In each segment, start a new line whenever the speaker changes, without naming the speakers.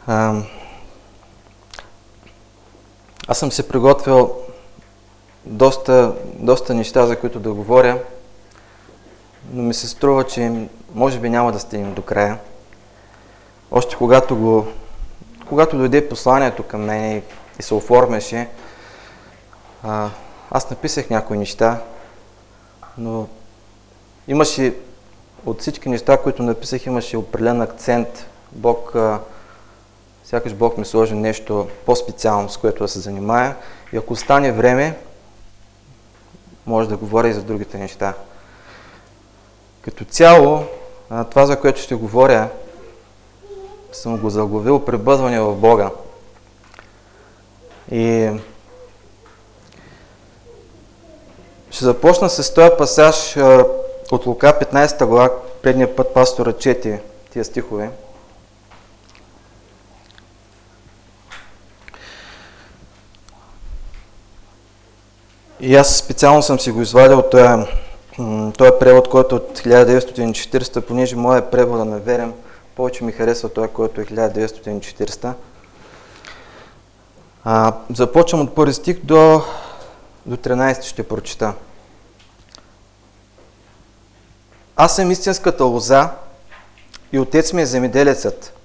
А, Аз съм се приготвил доста неща, за които да говоря, но ми се струва, че може би няма да стигнем до края. Още когато дойде посланието към мен и се оформяше, аз написах някои неща, но имаше от всички неща, които написах, имаше определен акцент. Сякаш Бог ми сложи нещо по-специално, с което да се занимая. И ако остане време, може да говоря и за другите неща. Като цяло, това, за което ще говоря, съм го заглавил пребъдване в Бога. И ще започна с този пасаж от Лука 15 глава. Предния път пастора чете тия стихове. И аз специално съм си го извадил този превод, който е от 1940, понеже моят превод е неверен. Повече ми харесва този, който е 1940. Започвам от първи стих до 13 ще прочита. Аз съм истинската лоза и отец ми е земеделецът.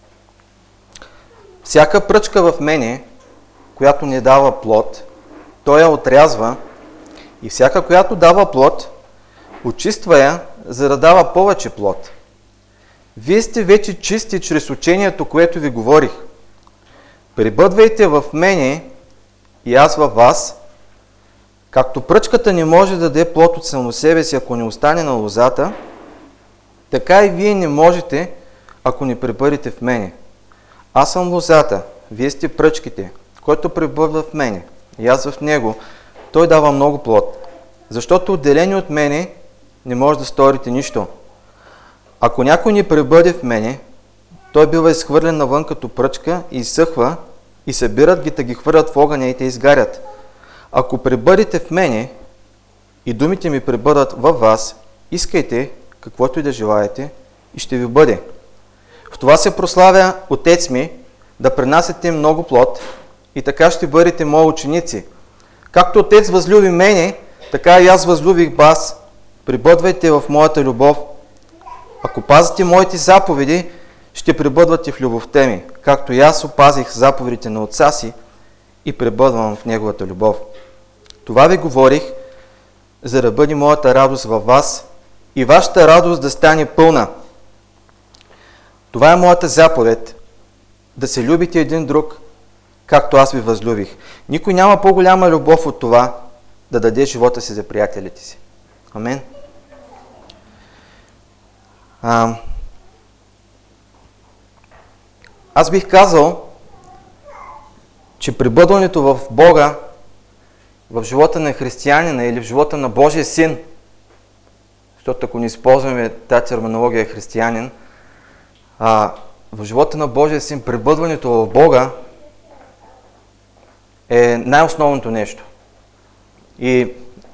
Всяка пръчка в мене, която не дава плод, той я отрязва, и всяка, която дава плод, очиства я, за да дава повече плод. Вие сте вече чисти чрез учението, което ви говорих. Пребъдвайте в мене и аз във вас. Както пръчката не може да даде плод от само себе си, ако не остане на лозата, така и вие не можете, ако не пребъдете в мене. Аз съм лозата, вие сте пръчките. Който пребъдва в мене и аз в него, той дава много плод. Защото отделени от мене не може да сторите нищо. Ако някой не пребъде в мене, той бива изхвърлен навън като пръчка и изсъхва, и събират ги, да ги хвърлят в огъня и те изгарят. Ако пребъдете в мене и думите ми пребъдат във вас, искайте каквото и да желаете и ще ви бъде. В това се прославя Отец ми, да принасяте много плод и така ще бъдете мои ученици. Както Отец възлюби мене, така и аз възлюбих вас. Пребъдвайте в моята любов. Ако пазите моите заповеди, ще пребъдвате в любовта ми, както и аз опазих заповедите на Отца си и пребъдвам в неговата любов. Това ви говорих, за да бъде моята радост във вас и вашата радост да стане пълна. Това е моята заповед, да се любите един друг, както аз ви възлюбих. Никой няма по-голяма любов от това, да даде живота си за приятелите си. Амен. Аз бих казал, че пребъдването в Бога, в живота на християнина или в живота на Божия син, защото ако не използваме тази терминология християнин, в живота на Божия син пребъдването в Бога е най-основното нещо. И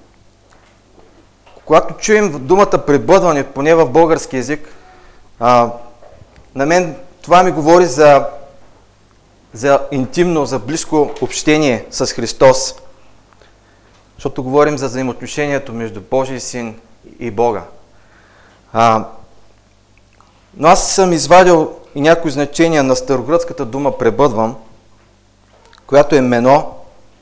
когато чуем думата пребъдване, поне в български език, на мен това ми говори за интимно, за близко общение с Христос. Защото говорим за взаимоотношението между Божия син и Бога. Но аз съм извадил и някои значения на старогръцката дума пребъдвам, която е мено.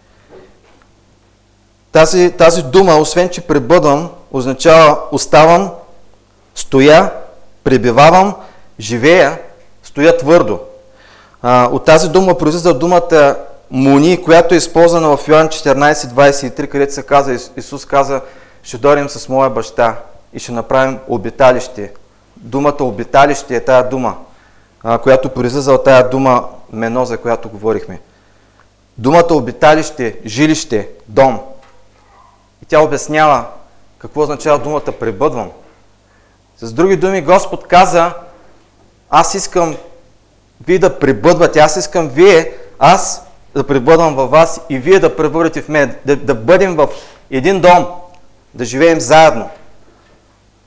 Тази дума, освен че пребъдвам, означава оставам, стоя, пребивавам, живея, стоя твърдо. От тази дума произлиза думата муни, която е използвана в Йоан 14:23, където се казва, Исус каза, ще дойдем с моя баща и ще направим обиталище. Думата обиталище е тая дума, която произлиза от тая дума мено, за която говорихме. Думата обиталище, жилище, дом. И тя обяснява какво означава думата пребъдвам. С други думи, Господ каза, аз искам вие да пребъдвате, аз искам аз да пребъдвам във вас и вие да пребъдвате в мен, да бъдем в един дом, да живеем заедно.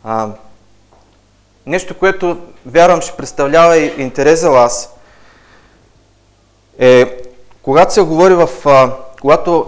Нещо, което вярвам ще представлява и интерес за вас. е, когато се говори когато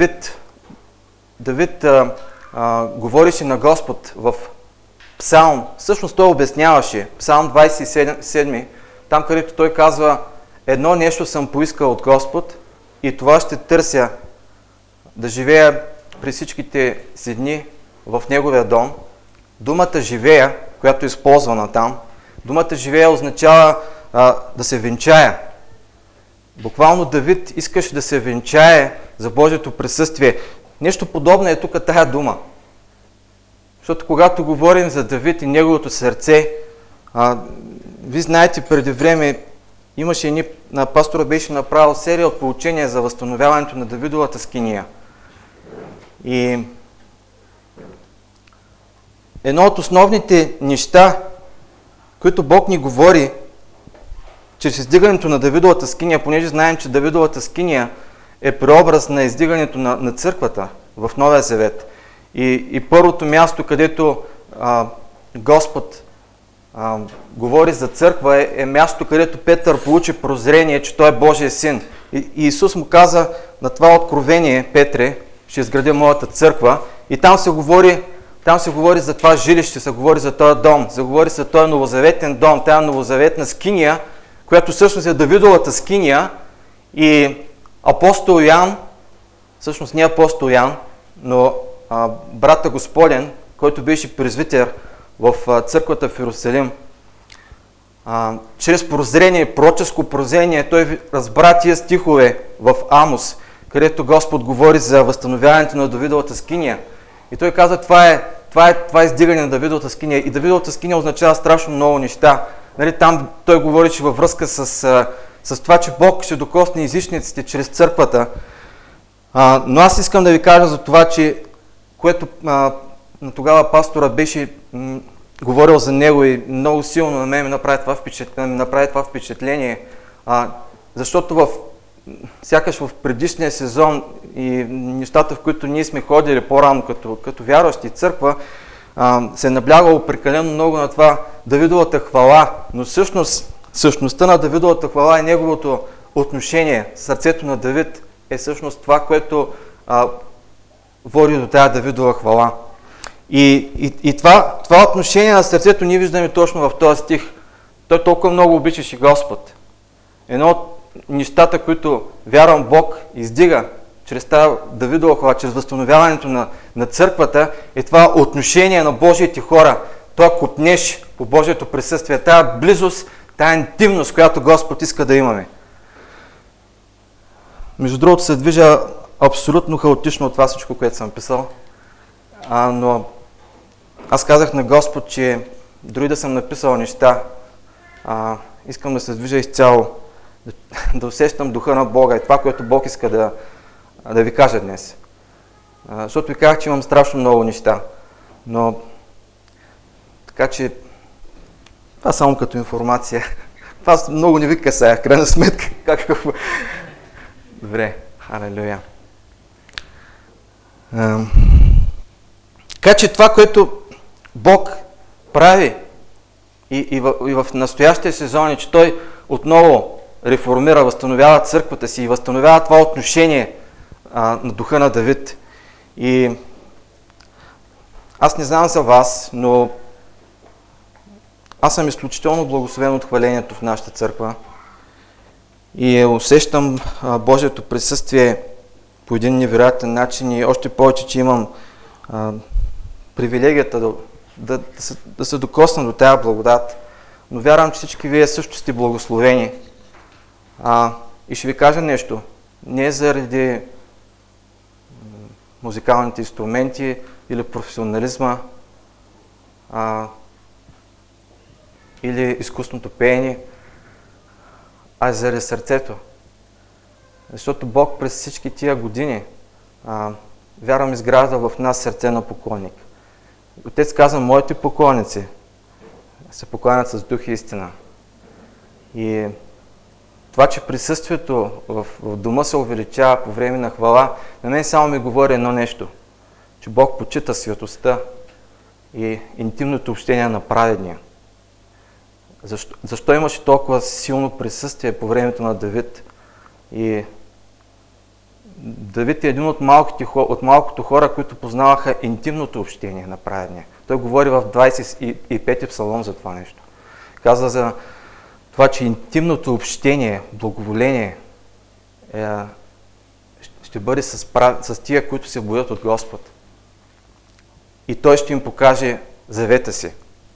Давид говореше на Господ в Псалм, всъщност той обясняваше, Псалм 27, там където той казва: едно нещо съм поискал от Господ и това ще търся, да живея през всичките си дни в Неговия дом. Думата живея, която е използвана там, думата живея означава да се венчая. Буквално Давид искаше да се венчае за Божието присъствие. Нещо подобно е тук тая дума. Защото когато говорим за Давид и неговото сърце, вие знаете, преди време имаше пастора беше направил серия от поучения за възстановяването на Давидовата скиния. И едно от основните неща, които Бог ни говори чрез издигането на Давидовата скиния, понеже знаем, че Давидовата скиния е преобраз на издигането на църквата в Новия Завет. И първото място, където Господ говори за църква, е място, където Петър получи прозрение, че той е Божия син. И Исус му каза на това откровение: Петре, ще изградя моята църква. И там се говори за това жилище, се говори за този дом, се говори за този новозаветен дом, тази новозаветна скиния, която всъщност е Давидовата скиния. И апостол Йоан, всъщност не апостол Йоан, но брата Господен, който беше презвитер в църквата в Иерусалим, чрез прозрение, пророческо прозрение, той разбра тия стихове в Амос, където Господ говори за възстановяването на Давидовата скиния. И той каза: това е издигане на Давидовата скиния. И Давидовата скиния означава страшно много неща. Нали, там той говореше във връзка с това, че Бог ще докосне езичниците чрез църквата. Но аз искам да ви кажа за това, че което тогава пастора беше говорил за него и много силно на мен ми направи това впечатление, защото сякаш в предишния сезон и нещата, в които ние сме ходили по-рано като вярващи църква, се е наблягало прекалено много на това Давидовата хвала, но всъщност същността на Давидовата хвала и неговото отношение, сърцето на Давид е всъщност това, което води до тая Давидова хвала. И това отношение на сърцето ние виждаме точно в този стих. Той толкова много обичаше Господ. Едно от нещата, които вярвам Бог издига чрез тази Давидова хвала, чрез възстановяването на църквата, е това отношение на Божиите хора, този копнеж по Божието присъствие, тая близост, тая интимност, която Господ иска да имаме. Между другото се движа абсолютно хаотично от това всичко, което съм писал, но аз казах на Господ, че дори да съм написал неща, искам да се движа изцяло, да усещам духа на Бога и това, което Бог иска да ви кажа днес. Защото ви казах, че имам страшно много неща, но така че това само като информация. Това много не ви касае, в крайна сметка. Добре, халелуя. Така че това, което Бог прави и в настоящия сезон е, че Той отново реформира, възстановява църквата си и възстановява това отношение на духа на Давид. И аз не знам за вас, но аз съм изключително благословен от хвалението в нашата църква и усещам Божието присъствие по един невероятен начин и още повече, че имам привилегията да се докосна до тая благодат. Но вярвам, че всички вие също сте благословени. И ще ви кажа нещо. Не заради музикалните инструменти или професионализма, или изкусното пеене, а заради сърцето. Защото Бог през всички тия години, вярвам, изгражда в нас сърце на поклонник. Отец каза: моите поклонници се покланят с дух и истина. И това, че присъствието в дома се увеличава по време на хвала, на мен само ми говори едно нещо, че Бог почита светостта и интимното общение на праведния. Защо имаше толкова силно присъствие по времето на Давид? И Давид е един от малкото хора, които познаваха интимното общение на праведния. Той говори в 25-ти псалом за това нещо. Казва за това, че интимното общение, благоволение ще бъде с тия, които се боят от Господ. И Той ще им покаже завета си.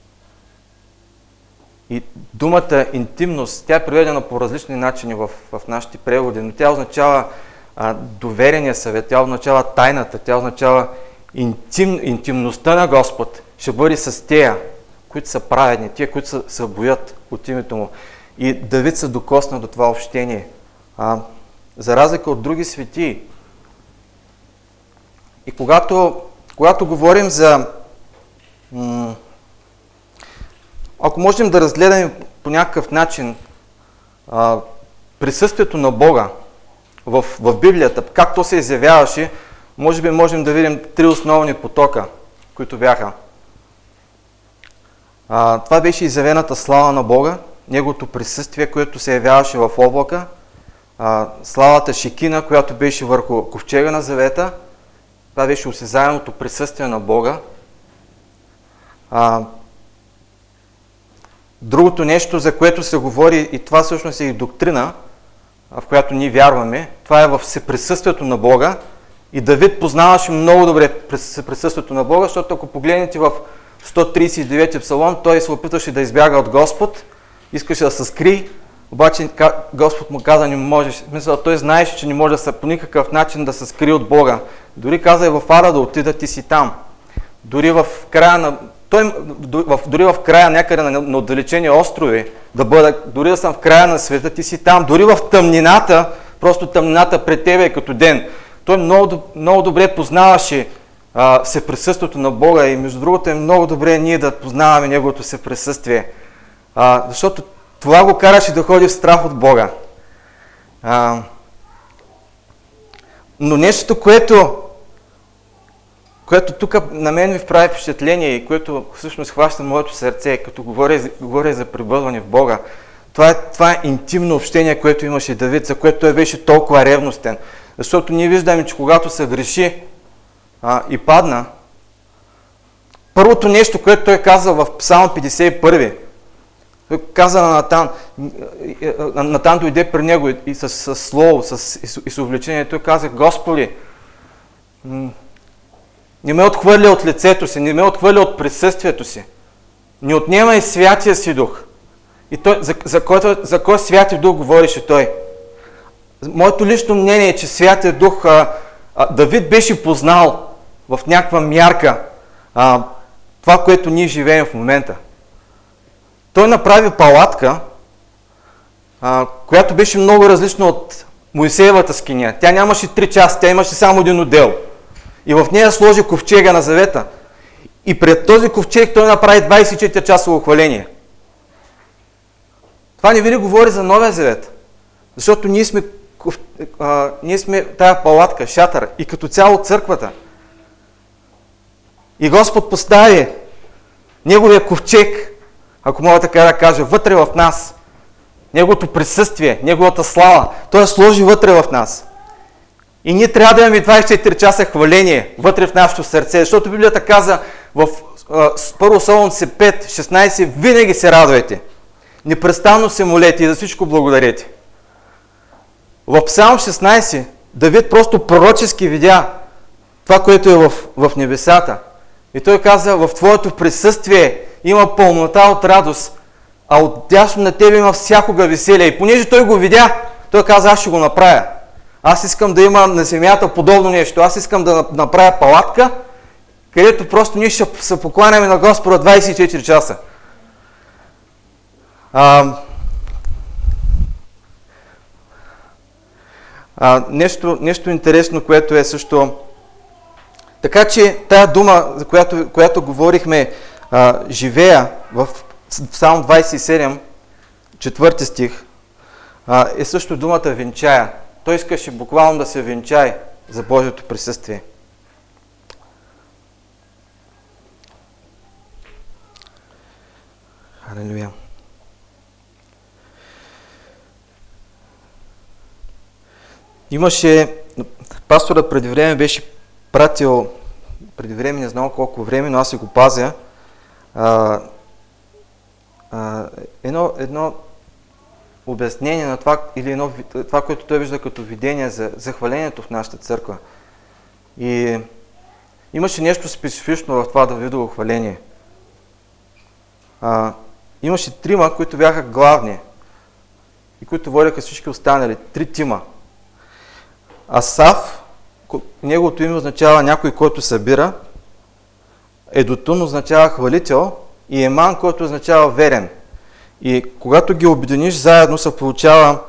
И думата интимност, тя е преведена по различни начини в нашите преводи, но тя означава доверения съвет, тя означава тайната, тя означава интимността на Господ ще бъде с тея, които са праведни, тия, които се боят от името Му. И Давид се докосна до това общение. За разлика от други светии. И когато говорим за... ако можем да разгледаме по някакъв начин присъствието на Бога в Библията, как то се изявяваше, може би можем да видим три основни потока, които бяха. Това беше изявената слава на Бога, Неговото присъствие, което се явяваше в облака, славата Шекина, която беше върху ковчега на завета, това беше осезаемото присъствие на Бога. Другото нещо, за което се говори, и това всъщност е и доктрина, в която ние вярваме, това е в всеприсъствието на Бога. И Давид познаваше много добре присъствието на Бога, защото ако погледнете в 139 псалом, той се опитваше да избяга от Господ, искаше да се скри, обаче Господ му каза, не можеш. Мисля, той знаеше, че не може по никакъв начин да се скри от Бога. Дори каза и в Ада да отида, ти си там. Дори в края някъде на отдалечени острови, дори да съм в края на света, ти си там. Дори в тъмнината, просто тъмнината пред тебе е като ден. Той много добре познаваше всеприсъствието на Бога и между другото е много добре ние да познаваме Неговото всеприсъствие. Защото това го караше да ходи в страх от Бога. Но нещото, което тук на мен ми вправи впечатление и което всъщност хваща моето сърце, като говоря за пребъдване в Бога, това е интимно общение, което имаше Давид, за което той беше толкова ревностен. Защото ние виждаме, че когато се греши и падна, първото нещо, което той каза в Псалм 51, той каза на Натан, Натан дойде при него и с слово, и с увлечение, той каза, Господи, не ме отхвърля от лицето си, не ме отхвърля от присъствието си. Не отнемай святия си дух. И той, за кой святия дух говореше той? Моето лично мнение е, че святия дух Давид беше познал в някаква мярка това, което ние живеем в момента. Той направи палатка, която беше много различна от Моисеевата скиня. Тя нямаше 3 часа, тя имаше само един отдел. И в нея сложи ковчега на завета. И пред този ковчег той направи 24 часово хваление. Това не ви ли говори за Новия завет? Защото ние сме тая палатка, шатър и като цяло църквата. И Господ постави Неговия ковчег, ако мога така да кажа, вътре в нас. Неговото присъствие, Неговата слава, Той я сложи вътре в нас. И ние трябва да имаме 24 часа хваление вътре в нашето сърце, защото Библията каза в 1 Солунци 5:16, винаги се радвайте, непрестанно се молете и за всичко благодарете. В Псалм 16 Давид просто пророчески видя това, което е в небесата. И той каза, в Твоето присъствие има пълнота от радост, а отдясно на Тебе има всякога веселие. И понеже той го видя, той каза, аз ще го направя. Аз искам да има на земята подобно нещо. Аз искам да направя палатка, където просто ние ще се покланяме на Господа 24 часа. Нещо интересно, което е също... Така че тая дума, за която говорихме, живея в Псалм 27, 4 стих, е също думата венчая. Той искаше буквално да се венчае за Божието присъствие. Халелуя. Пастора преди време беше пратил, преди време, не знам колко време, но аз си го пазя, едно обяснение на това, или това, което той вижда като видение за хвалението в нашата църква. И имаше нещо специфично в това Давидово хваление. Имаше трима, които бяха главни и които водеха всички останали. 3 тима. Асаф, неговото име означава някой, който събира. Едотун означава хвалител и Еман, който означава верен. И когато ги обединиш заедно, се получава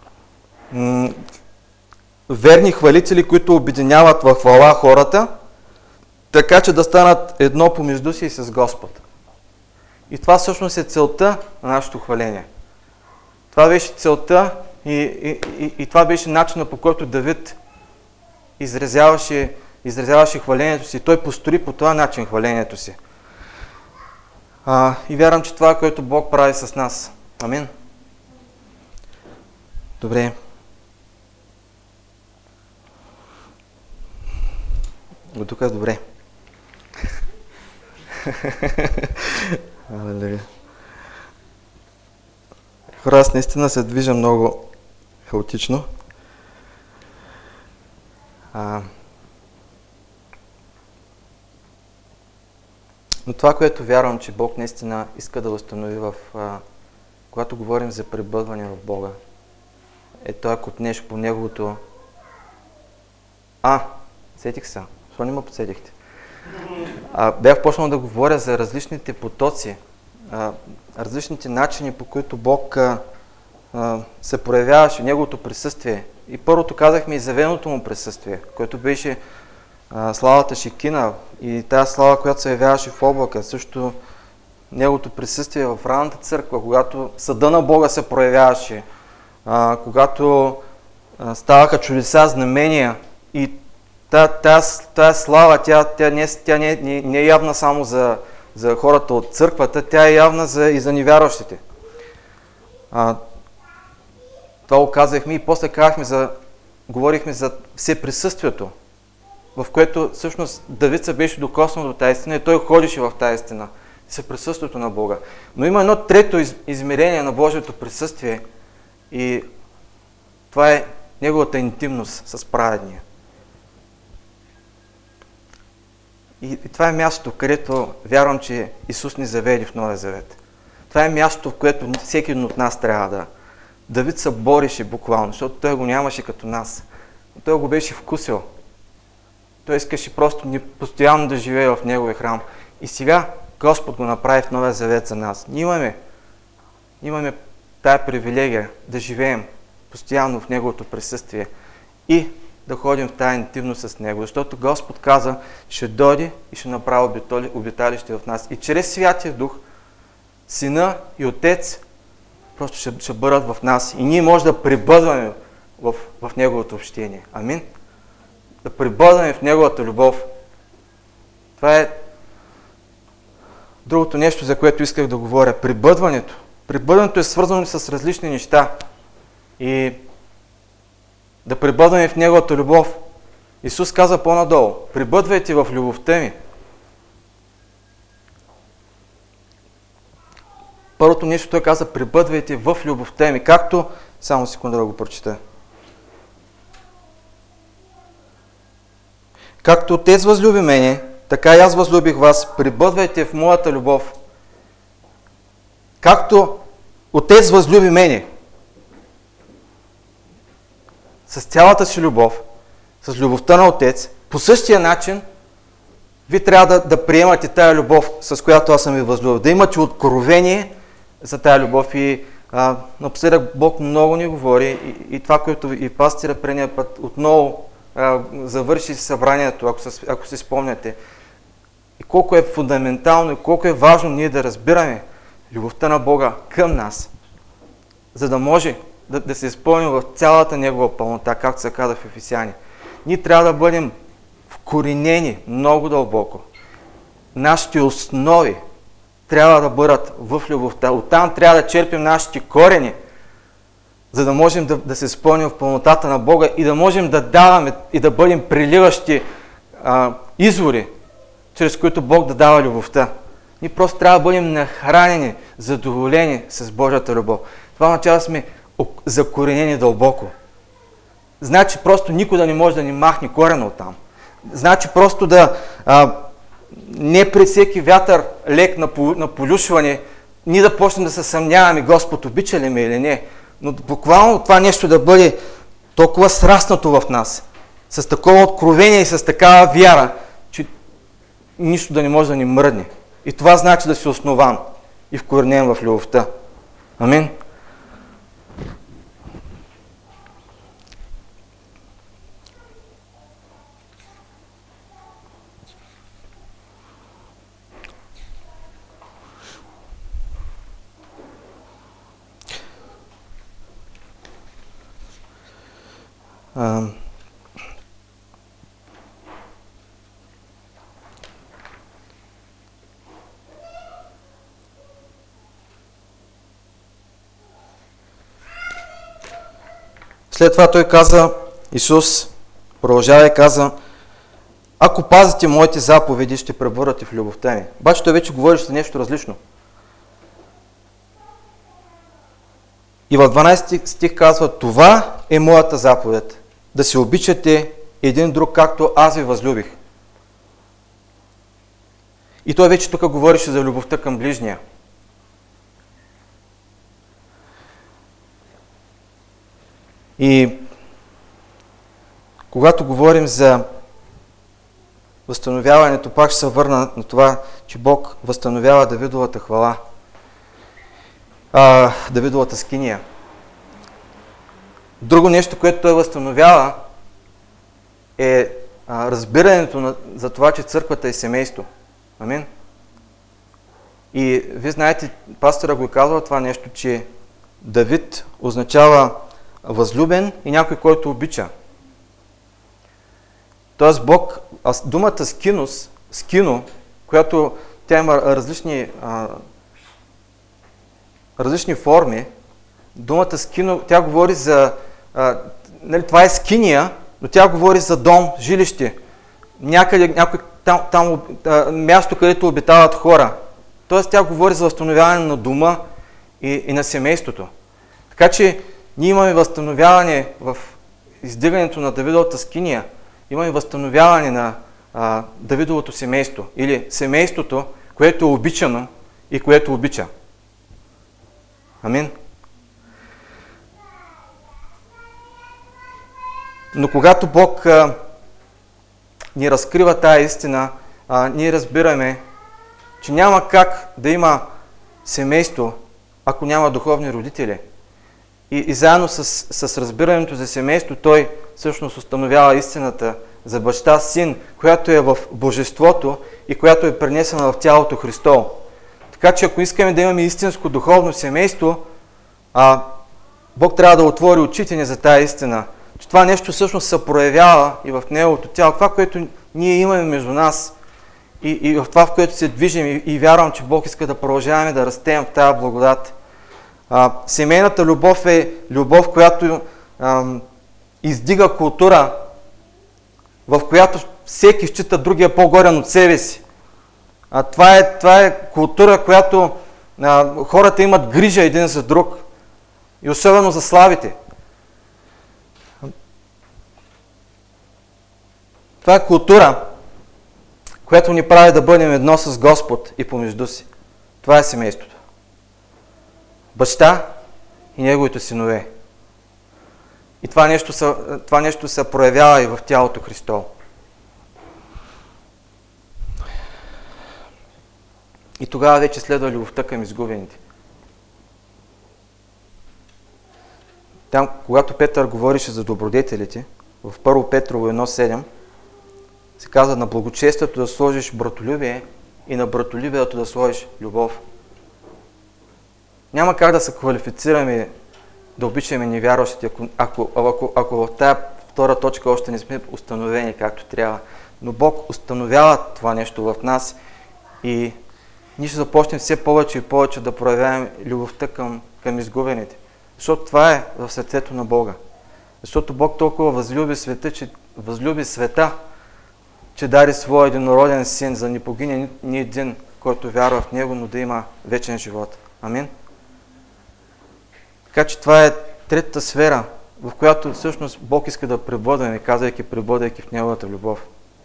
верни хвалители, които обединяват в хвала хората, така че да станат едно помежду си и с Господ. И това всъщност е целта на нашето хваление. Това беше целта и това беше начинът, по който Давид изразяваше хвалението си. Той построи по този начин хвалението си. И вярвам, че това е, което Бог прави с нас. Амин. Добре. До тук е добре. Хора, аз наистина се движа много хаотично. Но това, което вярвам, че Бог наистина иска да възстанови когато говорим за пребъдване в Бога, е той, ако нещо по Неговото... Сетих се. Защо не ме подсетихте? Бях почнал да говоря за различните потоци, различните начини, по които Бог се проявяваше, Неговото присъствие. И първото казахме и завеното му присъствие, което беше славата Шекина и тази слава, която се явяваше в облака. Също Неговото присъствие в ранната църква, когато съда на Бога се проявяваше, когато ставаха чудеса, знамения и тая слава, тя не е явна само за хората от църквата, тя е явна и за невярващите. Това го казахме и после говорихме за всеприсъствието, в което всъщност Давид се беше докоснал до тази истина и той ходеше в тази истина, всеприсъствието на Бога. Но има едно трето измерение на Божието присъствие и това е Неговата интимност с праведния. И това е мястото, където вярвам, че Исус ни заведе в Новия Завет. Това е мястото, в което всеки от нас трябва да... Давид се бореше буквално, защото той го нямаше като нас. Той го беше вкусил. Той искаше просто постоянно да живее в Неговия храм. И сега Господ го направи в Новия Завет за нас. Ние имаме тая привилегия да живеем постоянно в Неговото присъствие и да ходим в тая интимност с Него, защото Господ каза, ще дойде и ще направи обиталище в нас. И чрез Святия Дух, Сина и Отец просто ще бъдат в нас. И ние може да пребъдваме в Неговото общение. Амин? Да пребъдваме в Неговата любов. Това е другото нещо, за което исках да говоря. Пребъдването. Пребъдването е свързано с различни неща. И да пребъдваме в Неговата любов. Исус каза по-надолу, пребъдвайте в любовта ми. Първото нещо той каза, пребъдвайте в любовта ми, както... Само секунда да го прочета. Както Отец възлюби мене, така и аз възлюбих вас, пребъдвайте в моята любов. Както Отец възлюби мене, с цялата си любов, с любовта на Отец, по същия начин ви трябва да приемате тая любов, с която аз съм ви възлюбил. Да имате откровение за тая любов. И напоследък Бог много ни говори и това, което и пастира предния път отново завърши събранието, ако си спомняте. И колко е фундаментално и колко е важно ние да разбираме любовта на Бога към нас, за да може да се изпълним в цялата Негова пълнота, както се казва в Ефесяни. Ние трябва да бъдем вкоренени много дълбоко. Нашите основи трябва да бъдат в любовта. Оттам трябва да черпим нашите корени. за да можем да се изпълним в пълнотата на Бога и да можем да даваме и да бъдем приливащи извори, чрез които Бог да дава любовта. Ние просто трябва да бъдем нахранени, задоволени с Божията любов. Това означава да сме закоренени дълбоко. Значи просто никой да не може да ни махне корена оттам. Значи просто не при всеки вятър лек на полюшване, ние да почнем да се съмняваме, Господ обича ли ме или не. Но буквално това нещо да бъде толкова сраснато в нас, с такова откровение и с такава вяра, че нищо да не може да ни мръдне. И това значи да си основан и вкоренен в любовта. Амин. След това той каза, Исус продължава и каза, ако пазите моите заповеди, ще пребърнете в любовта ми. Обаче той вече говори за нещо различно. И в 12 стих казва, това е моята заповед, да се обичате един друг, както аз ви възлюбих. И той вече тук говорише за любовта към ближния. И когато говорим за възстановяването, пак ще се върна на това, че Бог възстановява Давидовата хвала, Давидовата скиния. Друго нещо, което той възстановява, е разбирането за това, че църквата е семейство. Амин. И вие знаете, пастора го казва това нещо, че Давид означава възлюбен и някой, който обича. Тоест Бог, думата скино, която тя има различни форми, думата скино, тя говори за, това е скиния, но тя говори за дом, жилище, някъде, там място, където обитават хора. Тоест тя говори за възстановяване на дома и на семейството. Така че ние имаме възстановяване в издигането на Давидовата скиния, имаме възстановяване на Давидовото семейство или семейството, което е обичано и което обича. Амин. Но когато Бог ни разкрива тая истина, ние разбираме, че няма как да има семейство, ако няма духовни родители. И заедно с разбирането за семейство, той всъщност установява истината за баща, син, която е в божеството и която е пренесена в тялото Христово. Така че ако искаме да имаме истинско духовно семейство, Бог трябва да отвори очите ни за тая истина, че това нещо всъщност се проявява и в Неговото тяло. Това, което ние имаме между нас и в това, в което се движим и вярвам, че Бог иска да продължаваме да растем в тая благодат. Семейната любов е любов, която издига култура, в която всеки счита другия по-горен от себе си. Това е култура, която хората имат грижа един за друг. И особено за слабите. Това е култура, която ни прави да бъдем едно с Господ и помежду си. Това е семейството. Баща и неговите синове. И това нещо се проявява и в тялото Христово. И тогава вече следва любовта към изгубените. Там, когато Петър говорише за добродетелите, в 1 Петрово 1.7, се казва на благочестието да сложиш братолюбие и на братолюбието да сложиш любов. Няма как да се квалифицираме да обичаме невярващите, ако в тая втора точка още не сме установени както трябва. Но Бог установява това нещо в нас и ние ще започнем все повече и повече да проявяваме любовта към изгубените. Защото това е в сърцето на Бога. Защото Бог толкова възлюби света, че даде своя единороден син, за да не погине ни един, който вярва в Него, но да има вечен живот. Амин. Така че това е третата сфера, в която всъщност Бог иска да пребъдваме, пребъдвайки в Неговата любов.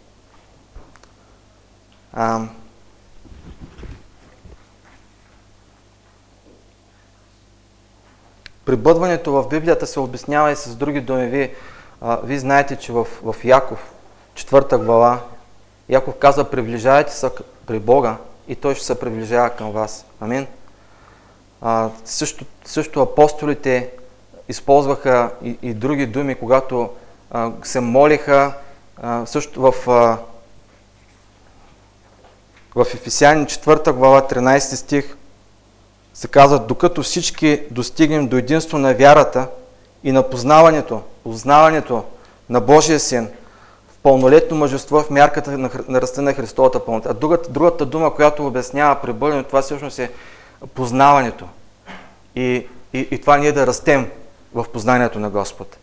Пребъдването в Библията се обяснява и с други думи. Вие знаете, че в Яков, 4 глава, Яков казва: приближавайте се при Бога и Той ще се приближава към вас. Амин. Също апостолите използваха и други думи, когато се молиха. Също в Ефесяни 4 глава, 13 стих се казва: докато всички достигнем до единство на вярата и на познаването на Божия Син, в пълнолетно мъжество в мярката на ръста на Христовата пълнота. Другата дума, която обяснява пребъдването, това всъщност е познаването. И това ние да растем в познанието на Господ.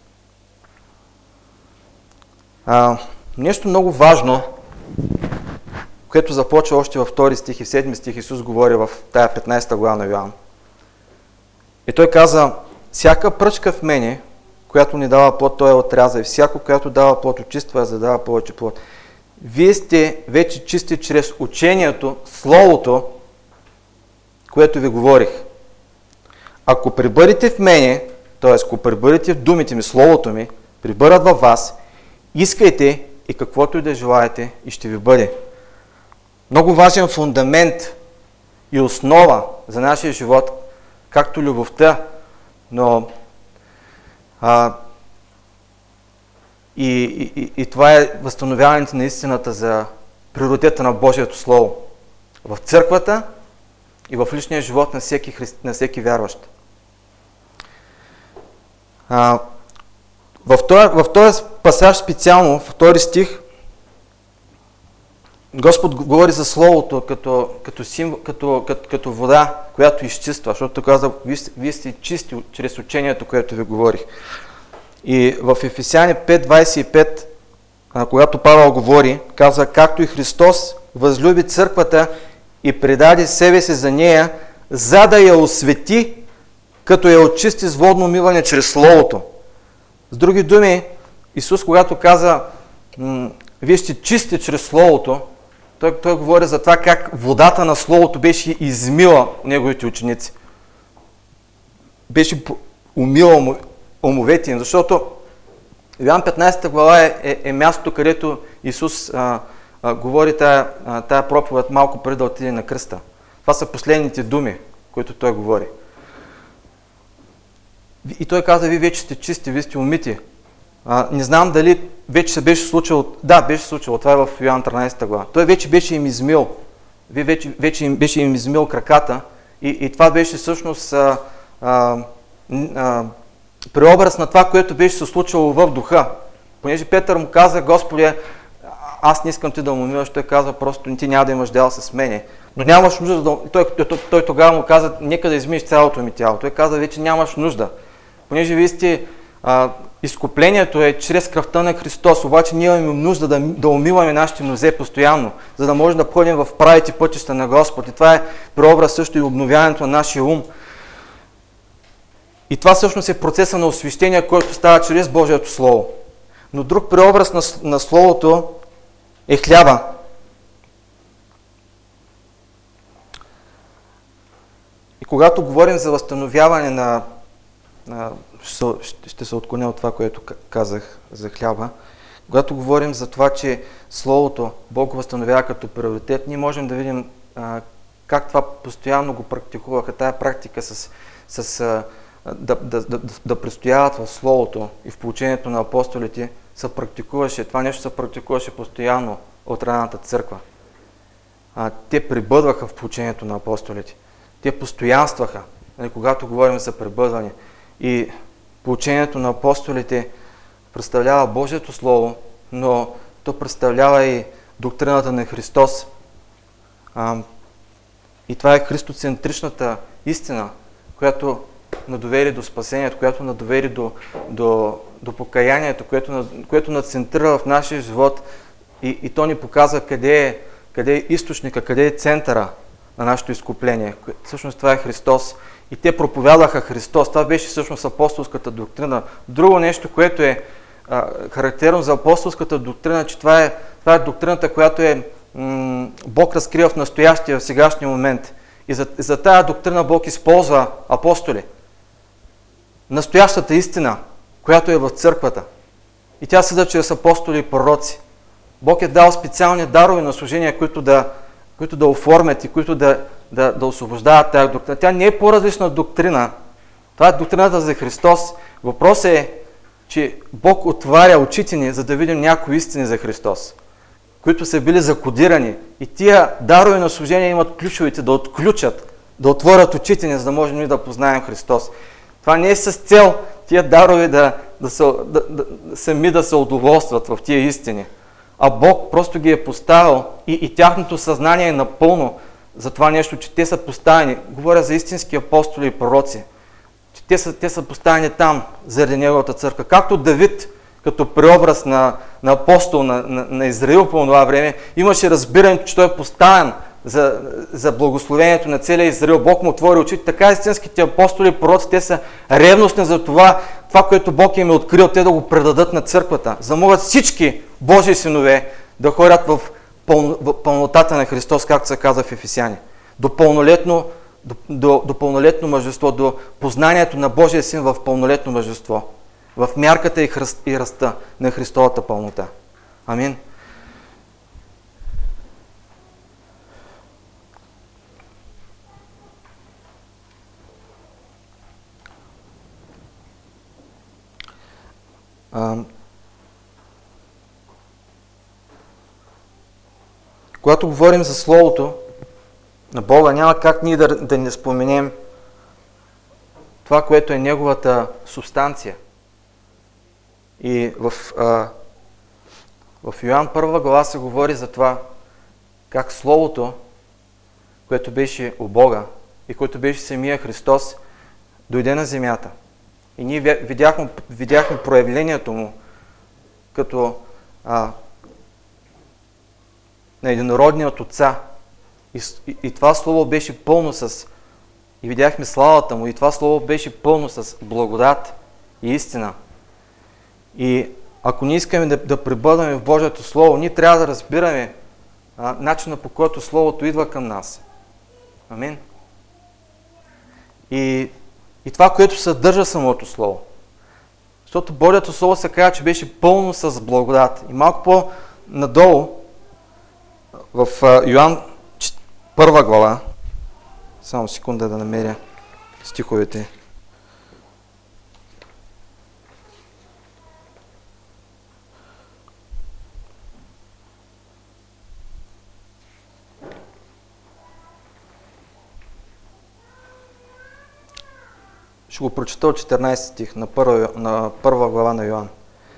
Нещо много важно, което започва още във 2 стих и 7 стих, Исус говори в тая 15 глава на Йоан. И Той каза: всяка пръчка в мене, която не дава плод, Той я отряза, и всяко, която дава плод, очиства я, за да дава повече плод. Вие сте вече чисти чрез учението, Словото, което ви говорих. Ако пребъдете в мене, т.е. ако пребъдете в думите ми, Словото ми, пребъдат във вас, искайте и каквото и да желаете, и ще ви бъде. Много важен фундамент и основа за нашия живот, както любовта, но и това е възстановяването на истината за природата на Божието Слово в църквата и в личния живот на всеки вярващ. В този пасаж специално, в 2 стих, Господ говори за Словото като вода, която изчиства, защото каза: вие сте чисти чрез учението, което ви говорих. И в Ефесяни 5:25, когато Павел говори, казва: както и Христос възлюби църквата и предаде себе си за нея, за да я освети, като я очисти с водно умиване чрез Словото. С други думи, Исус, когато каза: вие сте чисти чрез Словото, той говори за това как водата на Словото беше измила неговите ученици. Беше умила умовете им, защото Йоан 15 глава е мястото, където Исус говори тая проповед малко преди да отиде на кръста. Това са последните думи, които той говори. И той каза: вие вече сте чисти, вие сте умити. Не знам дали вече се беше случило. Да, беше случило. Това е в Йоан 13 глава. Той вече беше им измил. Вече беше им измил краката. И това беше всъщност преобраз на това, което беше се случило в духа. Понеже Петър му каза: Господи, аз не искам ти да му умиваш. Той каза: просто ти няма да имаш дял с мене. Но нямаш нужда да... Той тогава му каза: нека да измиеш цялото ми тяло. Той каза: вече нямаш нужда. Понеже вие сте... изкуплението е чрез кръвта на Христос, обаче ние имаме нужда да умиваме нашите нозе постоянно, за да можем да ходим в правите пътища на Господ. И това е преобраз също и обновяването на нашия ум. И това всъщност е процеса на освещение, който става чрез Божието Слово. Но друг преобраз на Словото е хляба. И когато говорим за възстановяване ще се отклоня от това, което казах за хляба. Когато говорим за това, че Словото Бог го възстановява като приоритет, ние можем да видим как това постоянно го практикуваха. Тая практика да престояват в Словото и в поучението на апостолите се практикуваше. Това нещо се практикуваше постоянно от ранната църква. Те пребъдваха в поучението на апостолите. Те постоянстваха, когато говорим за пребъдване. И поучението на апостолите представлява Божието Слово, но то представлява и доктрината на Христос. И това е христоцентричната истина, която надовери до спасението, която надовери до покаянието, което нацентрира в нашия живот и то ни показва къде е източника, къде е центъра на нашето изкупление. Всъщност това е Христос. И те проповядваха Христос. Това беше всъщност апостолската доктрина. Друго нещо, което е характерно за апостолската доктрина, че това е доктрината, която Бог разкрива в настоящия, в сегашния момент. И за тая доктрина Бог използва апостоли. Настоящата истина, която е в църквата. И тя седа чрез апостоли и пророци. Бог е дал специални дарове на служения, които да оформят и които да освобождават тази доктрина. Тя не е по-различна доктрина. Това е доктрината за Христос. Въпросът е, че Бог отваря очите ни, за да видим някои истини за Христос, които са били закодирани. И тия дарове на служение имат ключовете да отключат, да отворят очите ни, за да можем ние да познаем Христос. Това не е с цел тия дарове сами да се удоволстват в тия истини. А Бог просто ги е поставил и тяхното съзнание е напълно за това нещо, че те са поставени. Говоря за истински апостоли и пророци. Че те са поставени там заради Неговата църква. Както Давид, като преобраз на апостол на Израил по това време, имаше разбирането, че той е поставен за благословението на целия Израил. Бог му отвори очите. Така истинските апостоли и пророци, те са ревностни за това, което Бог им е открил, те да го предадат на църквата. За да могат всички Божии синове да ходят в пълнотата на Христос, както се казва в Ефесяни. До пълнолетно мъжество, до познанието на Божия син в пълнолетно мъжество. В мярката и ръста на Христовата пълнота. Амин. Когато говорим за Словото на Бога, няма как ние да не споменем това, което е Неговата субстанция. И в Йоан 1 глава се говори за това, как Словото, което беше у Бога и което беше самия Христос, дойде на земята. И ние видяхме проявлението му като на единородният Отца. И това Слово беше пълно и видяхме славата му, и това Слово беше пълно с благодат и истина. И ако ние искаме да пребъдваме в Божието Слово, ние трябва да разбираме начина, по който Словото идва към нас. Амин. И това, което съдържа самото Слово. Защото Божието Слово се казва, че беше пълно с благодат. И малко по-надолу, в Йоан 1 глава, само секунда да намеря стиховете. Ще го прочета от 14 стих на първа глава на Йоан.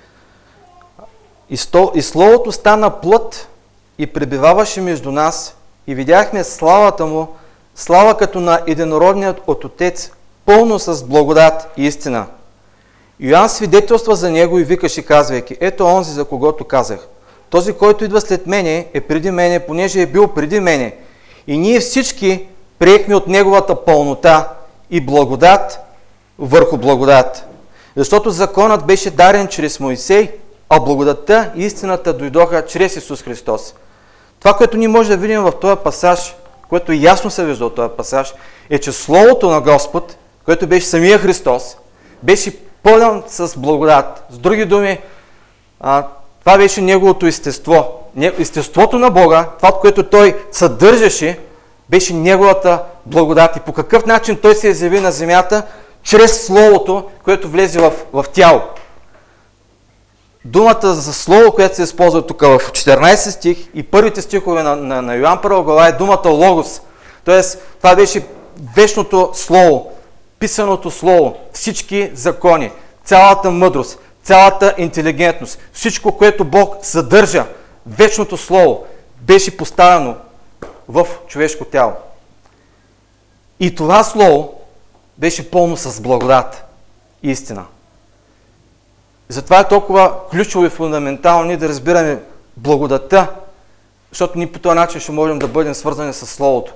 И Словото стана плът и пребиваваше между нас и видяхме славата му, слава като на единородният от Отец, пълно с благодат и истина. Йоан свидетелства за него и викаше, казвайки: ето онзи, за когото казах. Този, който идва след мене, е преди мене, понеже е бил преди мене. И ние всички приехме от неговата пълнота и благодат върху благодат. Защото законът беше дарен чрез Моисей, а благодатта и истината дойдоха чрез Исус Христос. Това, което ние можем да видим в този пасаж, което ясно се вижда от този пасаж, е, че Словото на Господ, което беше самия Христос, беше пълен с благодат. С други думи, това беше Неговото естество. Естеството на Бога, това, което Той съдържаше, беше Неговата благодат. И по какъв начин Той се изяви на земята? Чрез Словото, което влезе в тяло. Думата за Слово, която се използва тук в 14 стих и първите стихове на Йоан 1 глава, е думата Логос. Тоест, това беше вечното Слово, писаното Слово, всички закони, цялата мъдрост, цялата интелигентност, всичко, което Бог съдържа, вечното Слово, беше поставено в човешко тяло. И това Слово беше пълно с благодат и истина. Затова е толкова ключово и фундаментално да разбираме благодата, защото ние по този начин ще можем да бъдем свързани с Словото.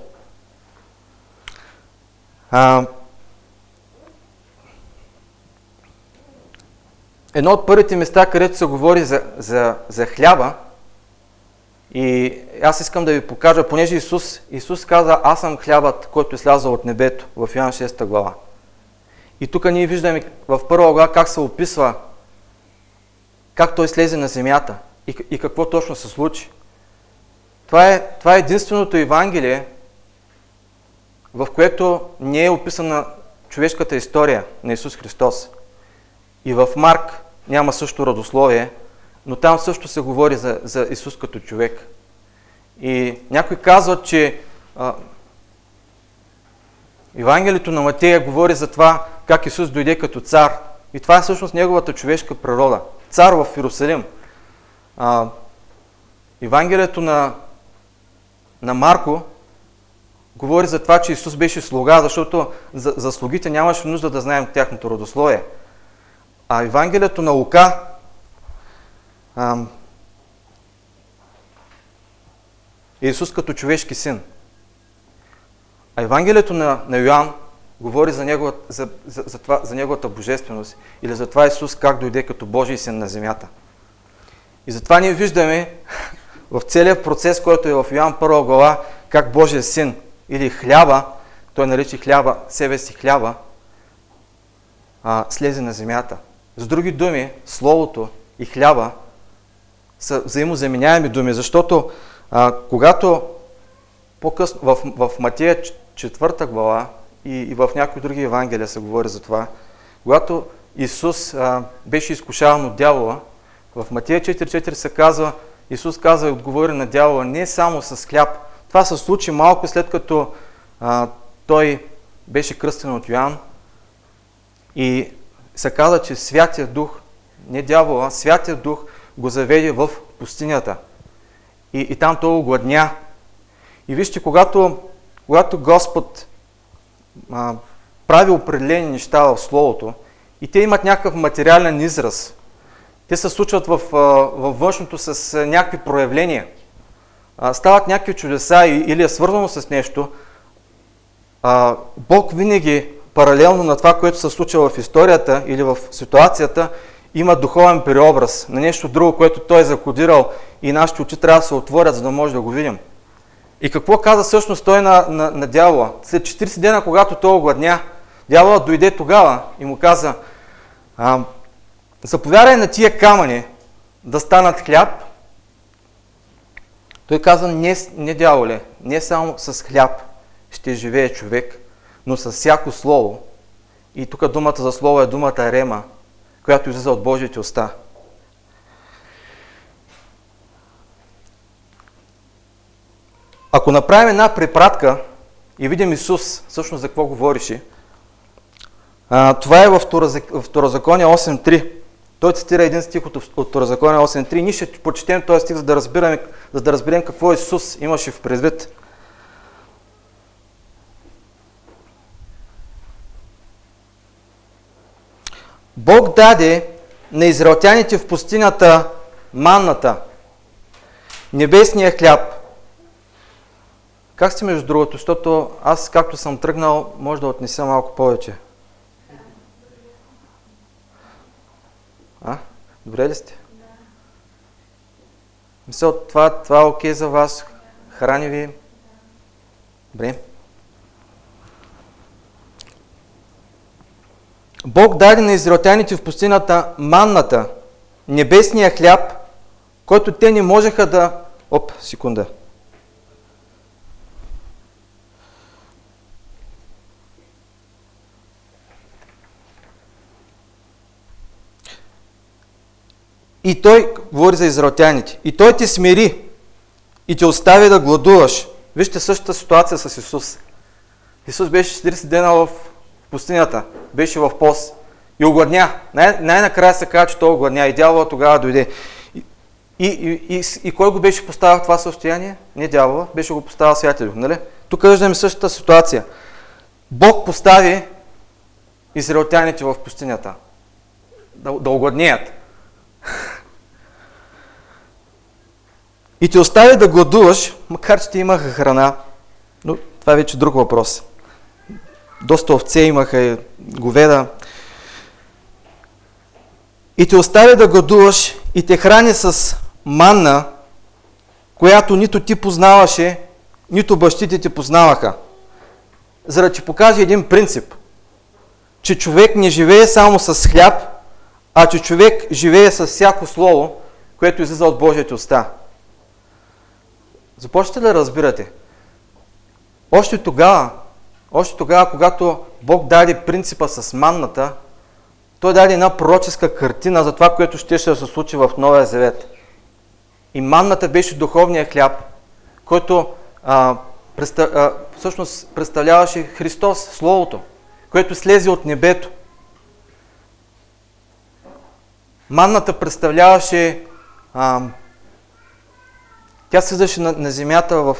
Едно от първите места, където се говори за хляба, и аз искам да ви покажа, понеже Исус каза, аз съм хлябът, който е слязал от небето, в Йоан 6 глава. И тук ние виждаме в първа глава как се описва как той слезе на земята и какво точно се случи. Това е единственото Евангелие, в което не е описана човешката история на Исус Христос. И в Марк няма също родословие, но там също се говори за Исус като човек. И някой казва, че Евангелието на Матея говори за това как Исус дойде като цар. И това е всъщност неговата човешка природа. Цар в Иерусалим. Евангелието на Марко говори за това, че Исус беше слуга, защото за слугите нямаше нужда да знаем тяхното родословие. А Евангелието на Лука е Исус като човешки син. А Евангелието на Йоан говори за неговата божественост или за това Исус как дойде като Божий син на земята. И затова ние виждаме в целия процес, който е в Йоан 1 глава, как Божия син или хляба, той нарича хляба, себе си хляба, слезе на земята. С други думи, Словото и хляба са взаимозаменяеми думи, защото когато по-късно в Матея 4 глава и в някои други евангелия се говори за това, когато Исус беше изкушаван от дявола, в Матея 4.4 се казва, Исус казва и отговори на дявола не само с хляб. Това се случи малко след като той беше кръстен от Йоан и се казва, че Святия Дух, не дявола, Святия Дух го заведе в пустинята. И там той огладня. И вижте, когато Господ прави определени неща в Словото и те имат някакъв материален израз, те се случват във външното с някакви проявления, стават някакви чудеса или е свързано с нещо, Бог винаги паралелно на това, което се случва в историята или в ситуацията, има духовен преобраз на нещо друго, което той е закодирал и нашите очи трябва да се отворят, за да може да го видим. И какво каза всъщност той на дявола? След 40 дена, когато той огладня, дяволът дойде тогава и му каза, заповядай на тия камъни да станат хляб. Той каза, не дяволе, не само с хляб ще живее човек, но с всяко слово. И тук думата за слово е думата рема, която излиза от Божиите уста. Ако направим една препратка и видим Исус, всъщност за какво говореше, това е в Второзаконие 8.3. Той цитира един стих от Второзаконие 8.3. Ние ще прочетем този стих, за да разберем какво Исус имаше в предвид. Бог даде на израелтяните в пустинята манната, небесния хляб. Как сте между другото? Защото аз, както съм тръгнал, може да отнеся малко повече. Добре ли сте? Мисля, това е окей за вас? Храни ви? Добре. Бог даде на израелтяните в пустинята манната, небесния хляб, който те не можеха да... Секунда. И той, говори за израелтяните, и той те смири и те остави да гладуваш. Вижте същата ситуация с Исус. Исус беше 40 дена в пустинята, беше в пост и огладня. Най-накрая се казва, че той огладня и дявола тогава дойде. И кой го беше поставил в това състояние? Не дявола, беше го поставил Святия Дух, нали? Тук виждаме същата ситуация. Бог постави израелтяните в пустинята. Да огладнеят. И те остави да гладуваш, макар че те имаха храна. Но това е вече друг въпрос. Доста овце имаха и говеда. И те остави да гладуваш и те храни с манна, която нито ти познаваше, нито бащите ти познаваха. За да ти покаже един принцип, че човек не живее само с хляб, а че човек живее с всяко слово, което излиза от Божията уста. Започвате да разбирате. Още тогава, когато Бог даде принципа с манната, Той даде една пророческа картина за това, което щеше да се случи в Новия Завет. И манната беше духовния хляб, който всъщност представляваше Христос, Словото, което слезе от небето. Манната представляваше, тя слизаше на земята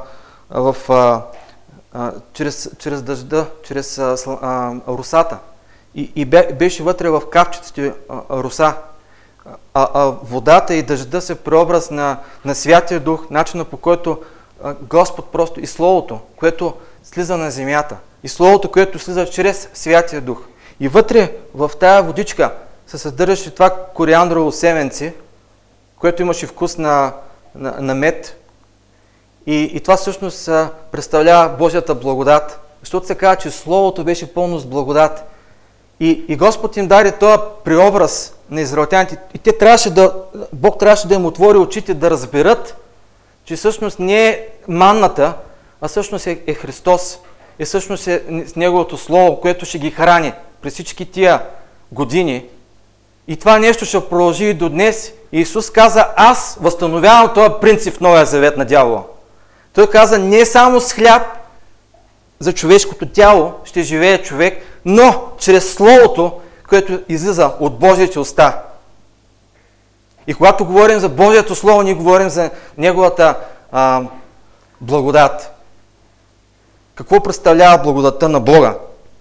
чрез дъжда, чрез росата. И беше вътре в капчетите роса. Водата и дъжда се преобраз на Святия Дух, начина по който Господ просто и Словото, което слиза на земята. И Словото, което слиза чрез Святия Дух. И вътре в тая водичка се съдържаше това кориандрово семенце, което имаше вкус на мед. И това всъщност представлява Божията благодат. Защото се казва, че Словото беше пълно с благодат. И Господ им даде този преобраз на израелтяните. И Бог трябваше да им отвори очите да разберат, че всъщност не е манната, а всъщност е Христос. И всъщност е Неговото Слово, което ще ги храни през всички тия години. И това нещо ще продължи и до днес. И Исус каза, аз възстановявам този принцип в Новия Завет на дявола. Той каза, не само с хляб за човешкото тяло ще живее човек, но чрез Словото, което излиза от Божиите уста. И когато говорим за Божието Слово, ние говорим за Неговата благодат. Какво представлява благодатта на Бога?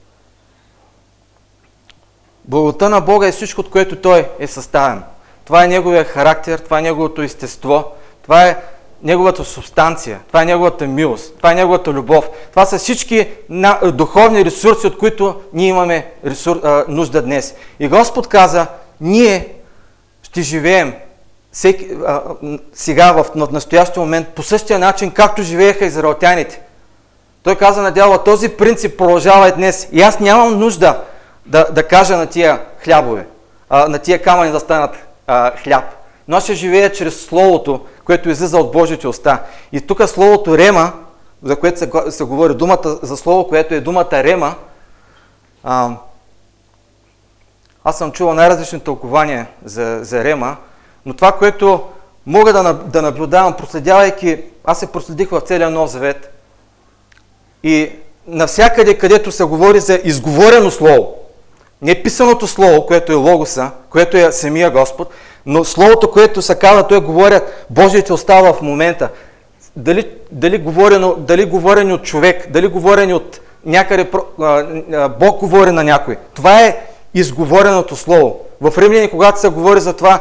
Благодатта на Бога е всичко, от което Той е съставен. Това е Неговия характер, това е Неговото естество, това е Неговата субстанция, това е Неговата милост, това е Неговата любов. Това са всички духовни ресурси, от които ние имаме нужда днес. И Господ каза, ние ще живеем сега в настоящия момент по същия начин, както живееха израелтяните. Той каза на дявола, този принцип продължава и днес. И аз нямам нужда да кажа на тия хлябове, на тия камъни да станат хляб. Но аз ще живея чрез Словото, което излиза от Божиите уста. И тук словото Рема, за което се говори, думата за слово, което е думата Рема, аз съм чувал най-различни тълкования за Рема, но това, което мога да наблюдавам, проследявайки, аз се проследих в целия Нов Завет. И навсякъде, където се говори за изговорено слово, не писаното слово, което е Логоса, което е самия Господ, но словото, което се казва, той говорят Божиите уста в момента. Дали говорено от човек, дали говорено от някъде, Бог говори на някой. Това е изговореното слово. В Римляни, когато се говори за това,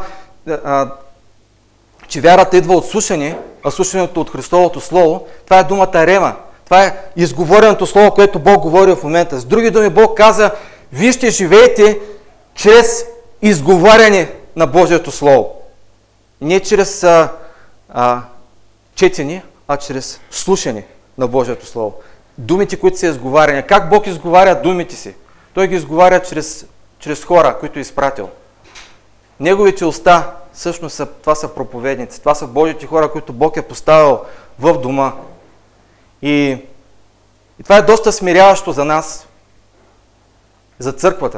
че вярата идва от слушане, а слушането от Христовото Слово, това е думата Рема. Това е изговореното слово, което Бог говори в момента. С други думи, Бог каза, вие ще живеете чрез изговаряне на Божието Слово. Не чрез четене, а чрез слушане на Божието Слово. Думите, които са изговаряни. Как Бог изговаря думите си? Той ги изговаря чрез хора, които е изпратил. Неговите уста, всъщност това са проповедници. Това са Божите хора, които Бог е поставил в дома. И това е доста смиряващо за нас, за църквата.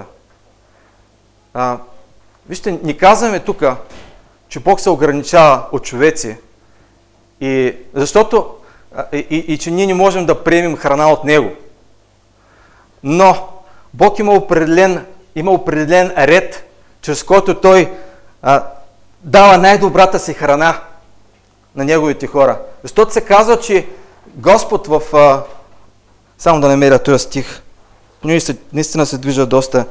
Вижте, ни казваме тук, че Бог се ограничава от човеци, защото че ние не можем да приемем храна от Него. Но Бог има определен ред, чрез който Той дава най-добрата си храна на Неговите хора. Защото се казва, че Господ само да намеря този стих, понеже наистина се движа доста.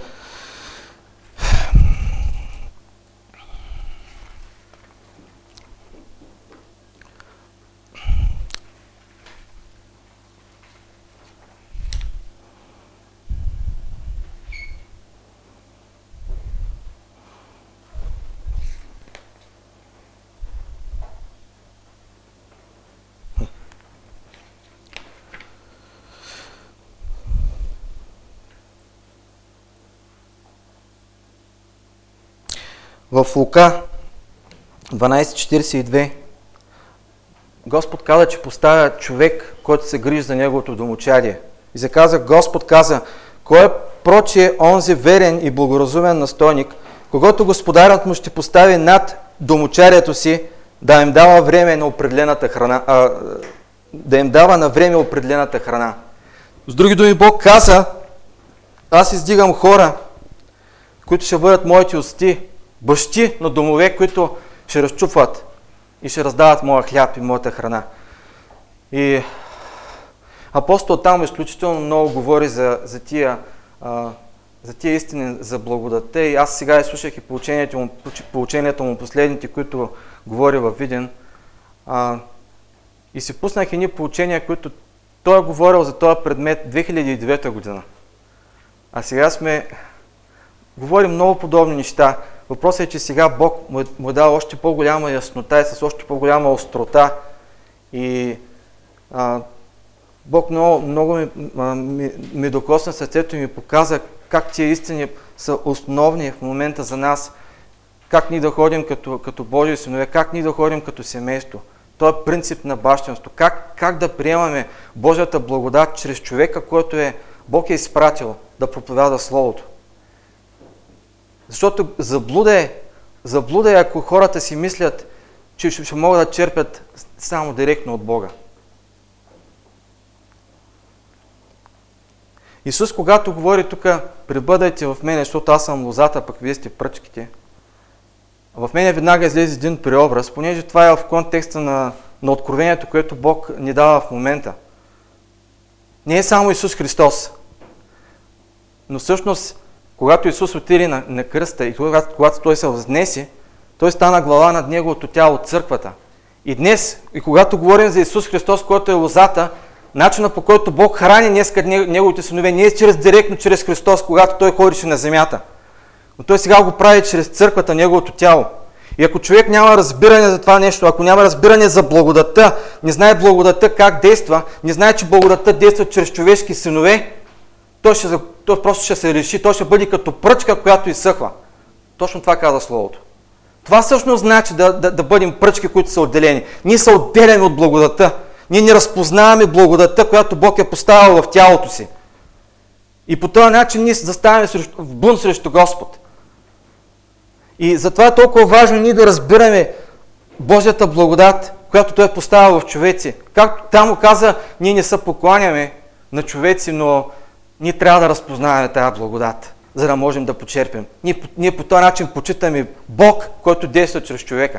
В Лука 12:42 Господ каза, че поставя човек, който се грижи за неговото домочадие. И Господ каза, кой е прочие онзи верен и благоразумен настойник, когато господарят му ще постави над домочадието си, да им дава време на определената храна, да им дава на време определената храна. С други думи, Бог каза, аз издигам хора, които ще бъдат моите отци, бащи на домове, които ще разчупват и ще раздават моя хляб и моята храна. И апостол там изключително много говори за тия истини, за благодатта. И аз сега изслушах и поучението му последните, които говори във Видин. И си пуснах едни поучения, които той е говорил за този предмет 2009 година. А сега говорим много подобни неща. Въпросът е, че сега Бог му е дал още по-голяма яснота и с още по-голяма острота. И Бог много ми докосна сърцето и ми показа как тия истини са основни в момента за нас. Как ние да ходим като Божии синове, как ние да ходим като семейство. Това е принцип на бащинство. Как да приемаме Божията благодат чрез човека, който Бог е изпратил да проповяда Словото. Защото заблуда е, ако хората си мислят, че ще могат да черпят само директно от Бога. Исус, когато говори тук, пребъдайте в мене, защото аз съм лозата, пък вие сте пръчките, в мене веднага излезе един преобраз, понеже това е в контекста на откровението, което Бог ни дава в момента. Не е само Исус Христос, но всъщност, когато Исус отиде на кръста и когато Той се възнесе, Той стана глава над Неговото тяло, църквата. И днес, и когато говорим за Исус Христос, който е лозата, начинът, по който Бог храни днес Неговите синове, не е директно чрез Христос, когато Той ходеше на земята. Но Той сега го прави чрез църквата, Неговото тяло. И ако човек няма разбиране за това нещо, ако няма разбиране за благодатта, не знае благодатта как действа, не знае, че благодатта действа чрез човешки синове, той просто ще се реши, той ще бъде като пръчка, която изсъхва. Точно това каза Словото. Това всъщност значи да бъдем пръчки, които са отделени. Ние са отделени от благодатта. Ние не разпознаваме благодатта, която Бог е поставил в тялото си. И по този начин ние заставаме в бунт срещу Господ. И затова е толкова важно ние да разбираме Божията благодат, която Той е поставил в човеци. Както там му каза, ние не се покланяме на човеци, но ние трябва да разпознаваме тази благодат, за да можем да почерпим. Ние по този начин почитаме Бог, който действа чрез човека.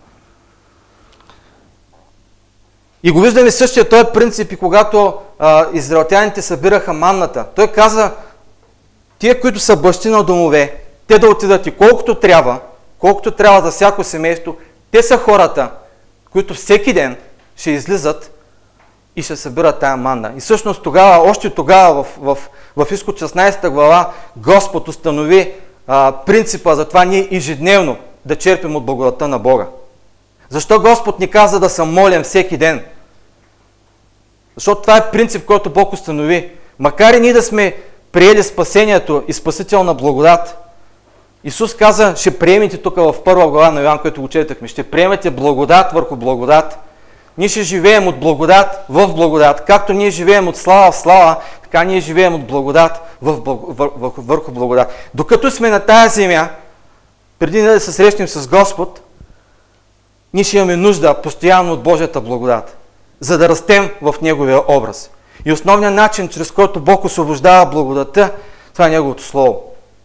И го виждаме същия този принцип и когато израелтяните събираха манната. Той каза, тия, които са бащи на домове, те да отидат и колкото трябва за всяко семейство, те са хората, които всеки ден ще излизат и ще събират тая манна. И всъщност още тогава в Изход 16 глава Господ установи принципа за това ние ежедневно да черпим от благодатта на Бога. Защо Господ ни каза да се молим всеки ден? Защото това е принцип, който Бог установи. Макар и ние да сме приели спасението и спасителна благодат, Исус каза, ще приемете тук в първа глава на Йоан, който го четахме, ще приемете благодат върху благодат. Ние ще живеем от благодат в благодат. Както ние живеем от слава в слава, така ние живеем от благодат върху благодат. Докато сме на тая земя, преди да се срещнем с Господ, ние ще имаме нужда постоянно от Божията благодат, за да растем в Неговия образ. И основният начин, чрез който Бог освобождава благодата, това е Неговото Слово.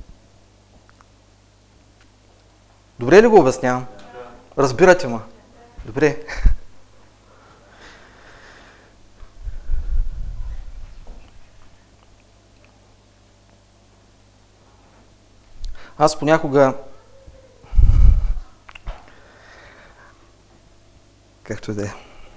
Добре ли го обяснявам? Разбирате ме? Добре. Аз понякога, както и да е,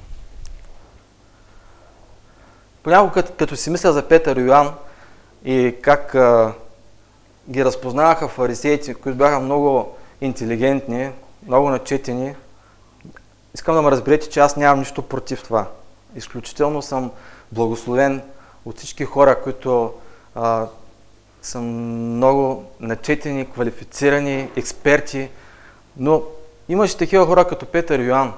понякога като си мисля за Петър и Йоан и как ги разпознаваха фарисеите, които бяха много интелигентни, много начетени, искам да ме разберете, че аз нямам нищо против това. Изключително съм благословен от всички хора, които са много начетени, квалифицирани, експерти, но имаше такива хора като Петър и Йоан,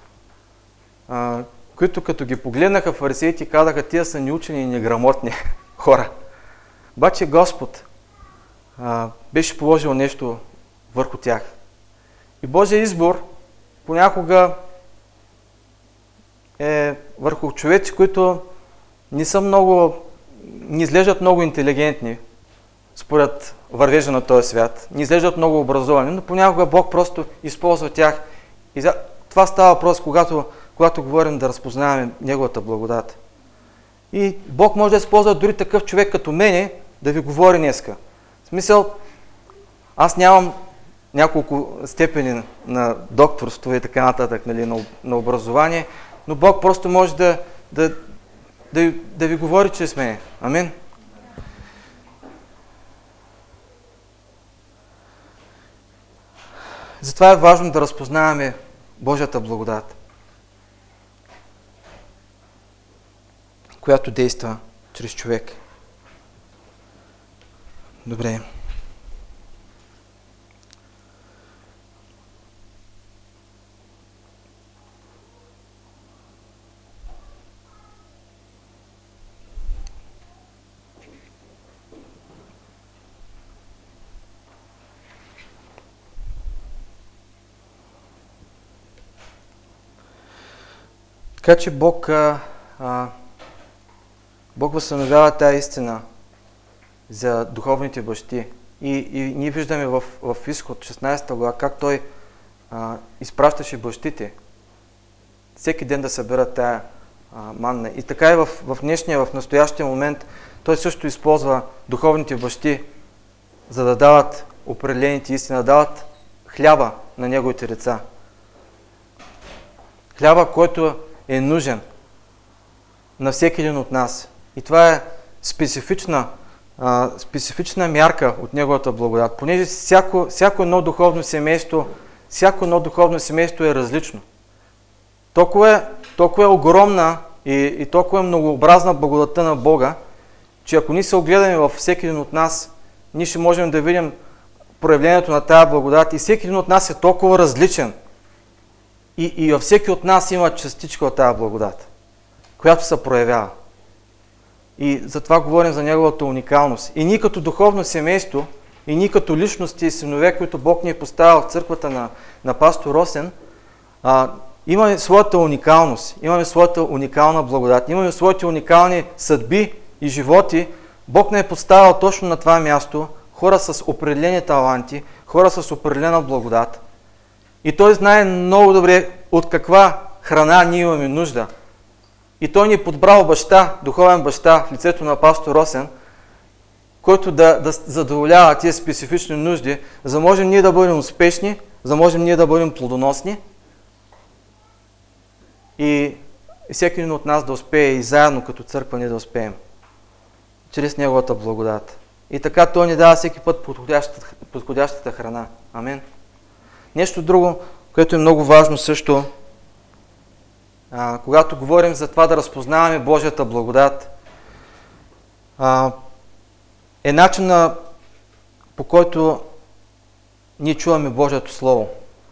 които като ги погледнаха фарисеите, казаха, тия са неучени и неграмотни хора. Обаче Господ беше положил нещо върху тях. И Божия избор понякога е върху човеци, които не изглеждат много интелигентни, според вървежа на този свят, не изглеждат много образовани, но понякога Бог просто използва тях. И това става въпрос, когато говорим да разпознаваме Неговата благодат. И Бог може да използва дори такъв човек като мене да ви говори днеска. В смисъл, аз нямам няколко степени на докторство и така нататък, нали, на образование, но Бог просто може да ви говори чрез мене. Амин. Затова е важно да разпознаваме Божията благодат, която действа чрез човек. Добре. Така че Бог възстановява тая истина за духовните бащи. И ние виждаме в Изход 16 глава как Той изпращаше бащите всеки ден да съберат тая манна. И така и в настоящия момент Той също използва духовните бащи, за да дават определените истини, да дават хляба на Неговите деца. Хляба, който е нужен на всеки един от нас. И това е специфична мярка от Неговата благодат, понеже всяко едно духовно семейство е различно. Толкова е огромна и толкова е многообразна благодатта на Бога, че ако ние се огледаме във всеки един от нас, ние ще можем да видим проявлението на тая благодат и всеки един от нас е толкова различен. И във всеки от нас има частичка от тая благодат, която се проявява. И затова говорим за неговата уникалност. И ние като духовно семейство, и ние като личности и синове, които Бог ни е поставил в църквата на пастор Росен, имаме своята уникалност, имаме своята уникална благодат, имаме своите уникални съдби и животи. Бог не е поставил точно на това място хора с определени таланти, хора с определена благодат. И Той знае много добре от каква храна ние имаме нужда. И Той ни е подбрал баща, духовен баща в лицето на пастор Росен, който да задоволява тези специфични нужди, за да можем ние да бъдем успешни, за да можем ние да бъдем плодоносни и всеки един от нас да успее и заедно като църква ние да успеем чрез Неговата благодат. И така Той ни дава всеки път подходящата храна. Амин. Нещо друго, което е много важно също, когато говорим за това да разпознаваме Божията благодат, е начина, по който ние чуваме Божието Слово.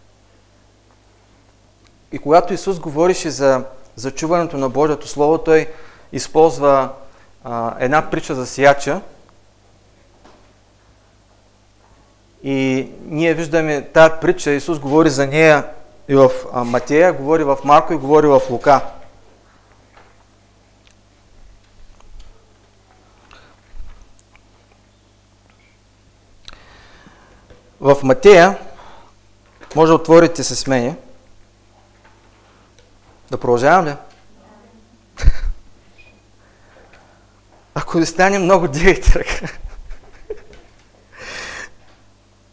И когато Исус говорише за чуването на Божието Слово, Той използва една притча за сеяча. И ние виждаме тази притча, Исус говори за нея и в Матея, говори в Марко и говори в Лука. В Матея, може да отворите с мене. Да продължавам ли? Ако ви стане много, дигайте ръка.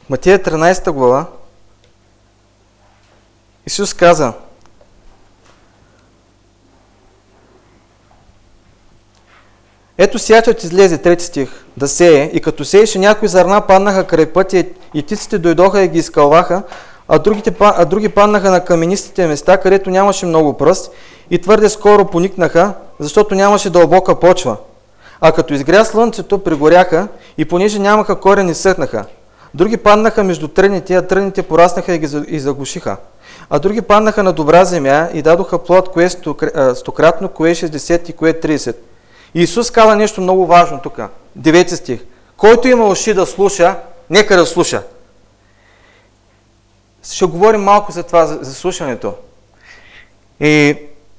В Матея 13 глава Исус каза: ето сеячът излезе, 3 стих, да сее, и като сееше, някои зърна паднаха край пътя и птиците дойдоха и ги изкълваха, а други паднаха на каменистите места, където нямаше много пръст и твърде скоро поникнаха, защото нямаше дълбока почва. А като изгря слънцето, пригоряха и понеже нямаха корен, изсъхнаха. Други паднаха между тръните, а тръните пораснаха и заглушиха. А други паднаха на добра земя и дадоха плод, кое стократно, кое 60 и кое 30. И Исус каза нещо много важно тук. 9 стих. Който има уши да слуша, нека да слуша. Ще говорим малко за това, за слушането. И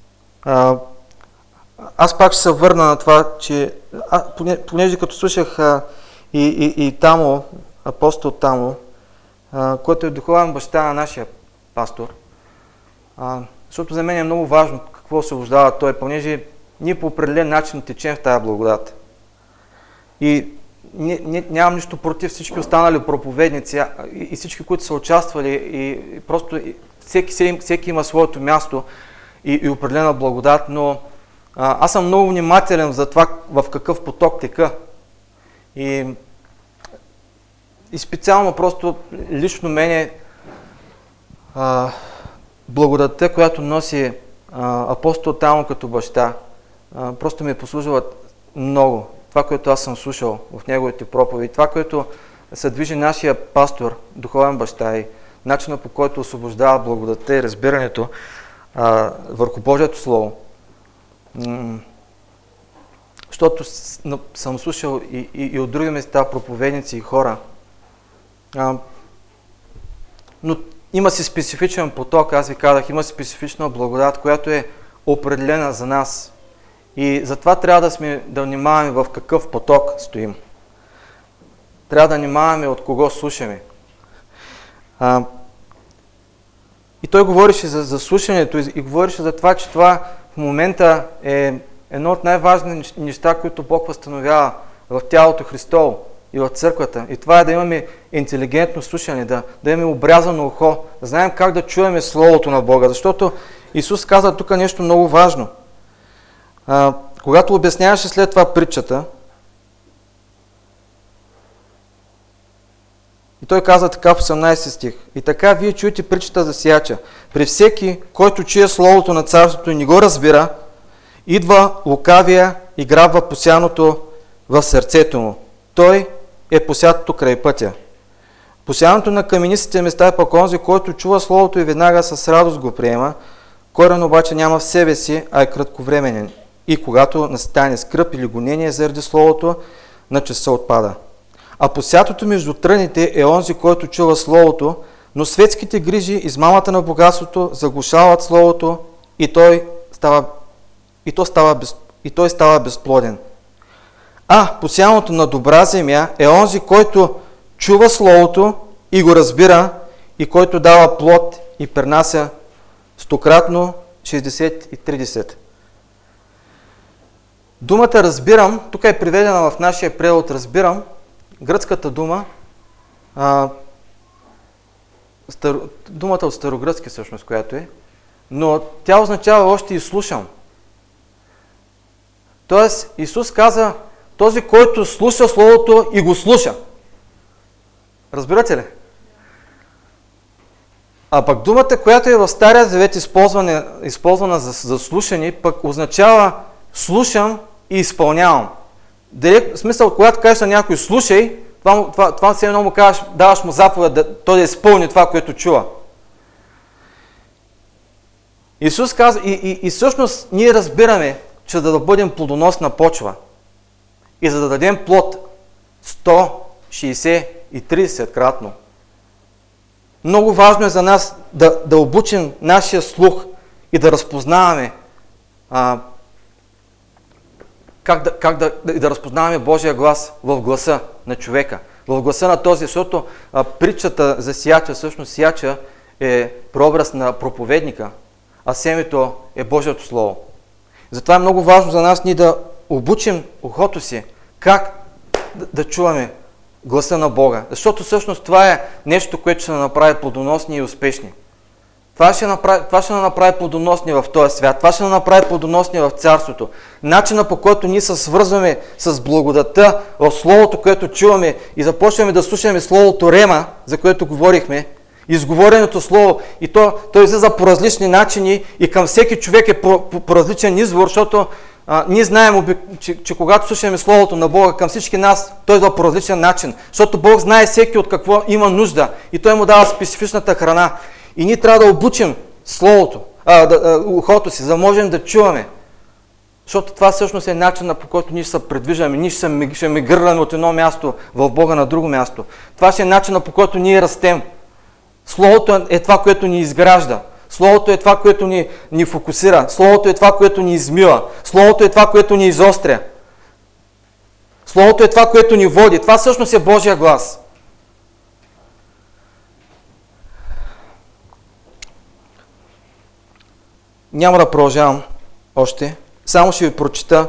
аз пак ще се върна на това, че понеже като слушах и Тамо, апостол Тамо, който е духовен баща на нашия пастор, защото за мен е много важно какво освобождава той, понеже ние по определен начин течем в тази благодат. И нямам нищо против всички останали проповедници и всички, които са участвали, и просто всеки има своето място и определена благодат, но аз съм много внимателен за това в какъв поток тека. И специално просто лично мене благодатта, която носи апостол Тамо като баща, просто ми е послужила много. Това, което аз съм слушал в неговите проповеди, това, което се движи нашия пастор, духовен баща, и начина, по който освобождава благодатта и разбирането върху Божието Слово. Защото съм слушал и от други места проповедници и хора. Но има си специфичен поток, аз ви казах, има специфична благодат, която е определена за нас. И затова трябва да внимаваме в какъв поток стоим. Трябва да внимаваме от кого слушаме. И той говореше за слушането и говореше за това, че това в момента е едно от най-важните неща, които Бог възстановява в тялото Христово и в църквата. И това е да имаме интелигентно слушане, да имаме обрязано ухо, да знаем как да чуваме Словото на Бога. Защото Исус каза тук нещо много важно. Когато обясняваше след това притчата, и той каза така в 18 стих: и така вие чуете притчата за сеяча. При всеки, който чуе Словото на Царството и не го разбира, идва лукавия и грабва посяното в сърцето му. Той е посятото край пътя. Посяното на каменистите места е пък онзи, който чува Словото и веднага с радост го приема. Корен обаче няма в себе си, а е кратковременен. И когато настане скръб или гонение заради Словото, на часа отпада. А посятото между тръните е онзи, който чува Словото, но светските грижи, измамата на богатството заглушават Словото и той става безплоден. А посяното на добра земя е онзи, който чува Словото и го разбира, и който дава плод и пренася стократно, 60 и 30. Думата разбирам, тук е приведена в нашия превод разбирам, гръцката дума, думата от старогръцки всъщност, която е, но тя означава още и слушам. Тоест Исус каза, този, който слуша Словото и го слуша. Разбирате ли? А пък думата, която е в Стария Завет използвана за слушане, пък означава слушам и изпълнявам. В смисъл, когато кажеш на някой слушай, това все едно му казваш, даваш му заповед той да изпълни това, което чува. Исус каза, и всъщност ние разбираме, че за да бъдем плодоносна почва и за да дадем плод 100, 60 и 30 кратно, много важно е за нас да обучим нашия слух и да разпознаваме как да разпознаваме Божия глас в гласа на човека, в гласа на този, защото притчата за сеяча, всъщност сеяча е прообраз на проповедника, а семето е Божието Слово. Затова е много важно за нас ние да обучим ухото си как да чуваме гласа на Бога. Защото всъщност това е нещо, което ще направи плодоносни и успешни. Това ще направи плодоносни в този свят. Това ще направи плодоносни в Царството. Начина, по който ние се свързваме с благодата в Словото, което чуваме и започваме да слушаме Словото Рема, за което говорихме, изговореното Слово, и то излиза по различни начини и към всеки човек е по различен извор, защото ние знаем, че когато слушаме Словото на Бога, към всички нас той идва по различен начин, защото Бог знае всеки от какво има нужда и той му дава специфичната храна. И ние трябва да обучим Словото, ухото си, за да можем да чуваме. Защото това всъщност е начинът, по който ние ще се предвиждаме, ние ще мигрираме от едно място в Бога на друго място. Това ще е начинът, по който ние растем. Словото е това, което ни изгражда. Словото е това, което ни фокусира. Словото е това, което ни измива. Словото е това, което ни изостря. Словото е това, което ни води. Това всъщност е Божия глас. Няма да продължавам още. Само ще ви прочита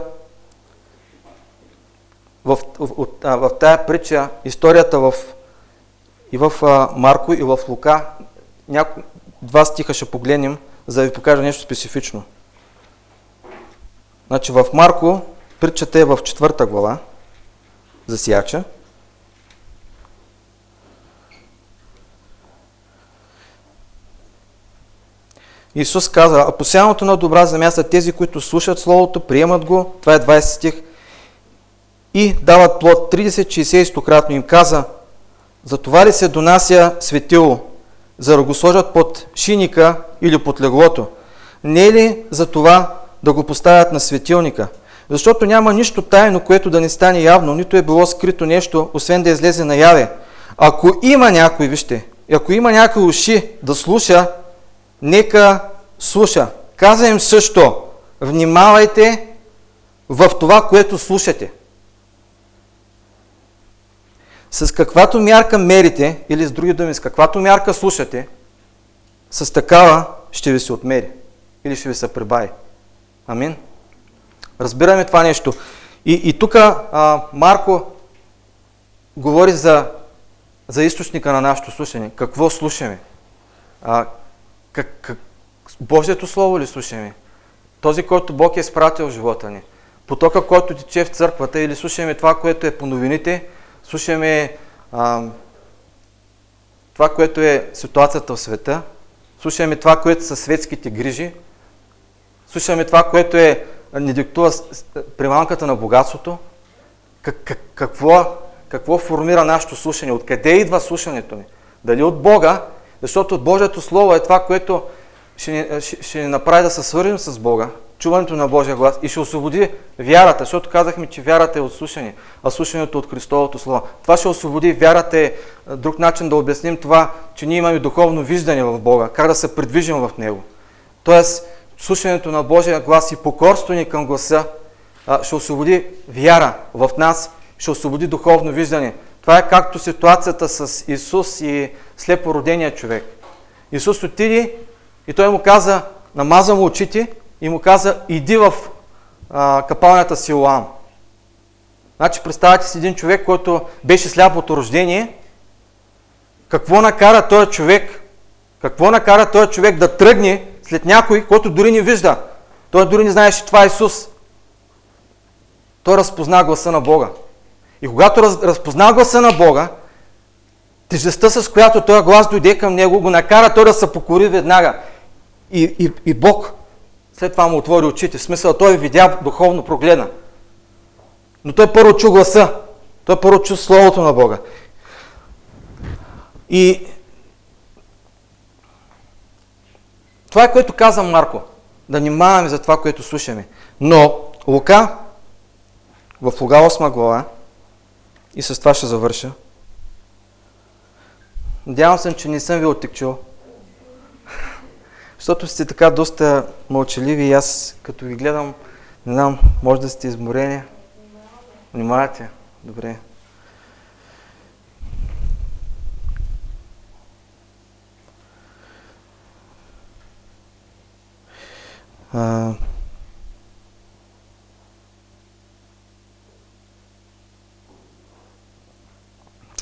в тая притча историята и в Марко, и в Лука. Два стиха ще погледнем, за да ви покажа нещо специфично. Значи в Марко притчата е в 4 глава за сеяча. Исус каза: а посяването на добра земя са тези, които слушат Словото, приемат го, това е 20 стих, и дават плод 30, 60 и 100-кратно. Им каза: за това ли се донася светило, за да го сложат под шиника или под леглото? Не е ли за това да го поставят на светилника? Защото няма нищо тайно, което да не стане явно, нито е било скрито нещо, освен да излезе наяве. Ако има някой, вижте, ако има някой уши да слуша, нека слуша. Каза им също: внимавайте в това, което слушате. С каквато мярка мерите, или с други думи, с каквато мярка слушате, с такава ще ви се отмери или ще ви се прибави. Амин. Разбираме това нещо. И тук Марко говори за източника на нашето слушане. Какво слушаме? Божието Слово ли слушаме? Този, който Бог е изпратил в живота ни. Потока, който тече в църквата, или слушаме това, което е по новините, слушаме това, което е ситуацията в света, слушаме това, което са светските грижи, слушаме това, което ни диктува приманката на богатството. Какво формира нашето слушане? Откъде идва слушането ни? Дали от Бога? Защото Божието Слово е това, което ще ни направи да се свържем с Бога, чуването на Божия глас, и ще освободи вярата, защото казахме, че вярата е от слушане, а слушането от Христовото Слово. Това ще освободи вярата, е друг начин да обясним това, че ние имаме духовно виждане в Бога, как да се придвижим в Него. Тоест, слушането на Божия глас и покорство ни към гласа ще освободи вяра в нас, ще освободи духовно виждане. Това е както ситуацията с Исус и слепородения човек. Исус отиде и той му каза, намаза му очите и му каза: иди в капалнята Силоам. Значи представете си един човек, който беше сляп от рождение. Какво накара този човек да тръгне след някой, който дори не вижда? Той дори не знаеше, че това е Исус. Той разпозна гласа на Бога. И когато разпозна гласа на Бога, тежестта, с която този глас дойде към него, го накара той да се покори веднага. И Бог след това му отвори очите. В смисъл, той видя, духовно прогледна. Но той първо чу гласа. Той първо чу Словото на Бога. И това е, което каза Марко. Да внимаваме за това, което слушаме. Но Лука, в Лука 8 глава, и с това ще завърша. Надявам се, че не съм ви оттекчил, защото сте така доста мълчаливи и аз, като ви гледам, не знам, може да сте изморени. Внимавате? Добре.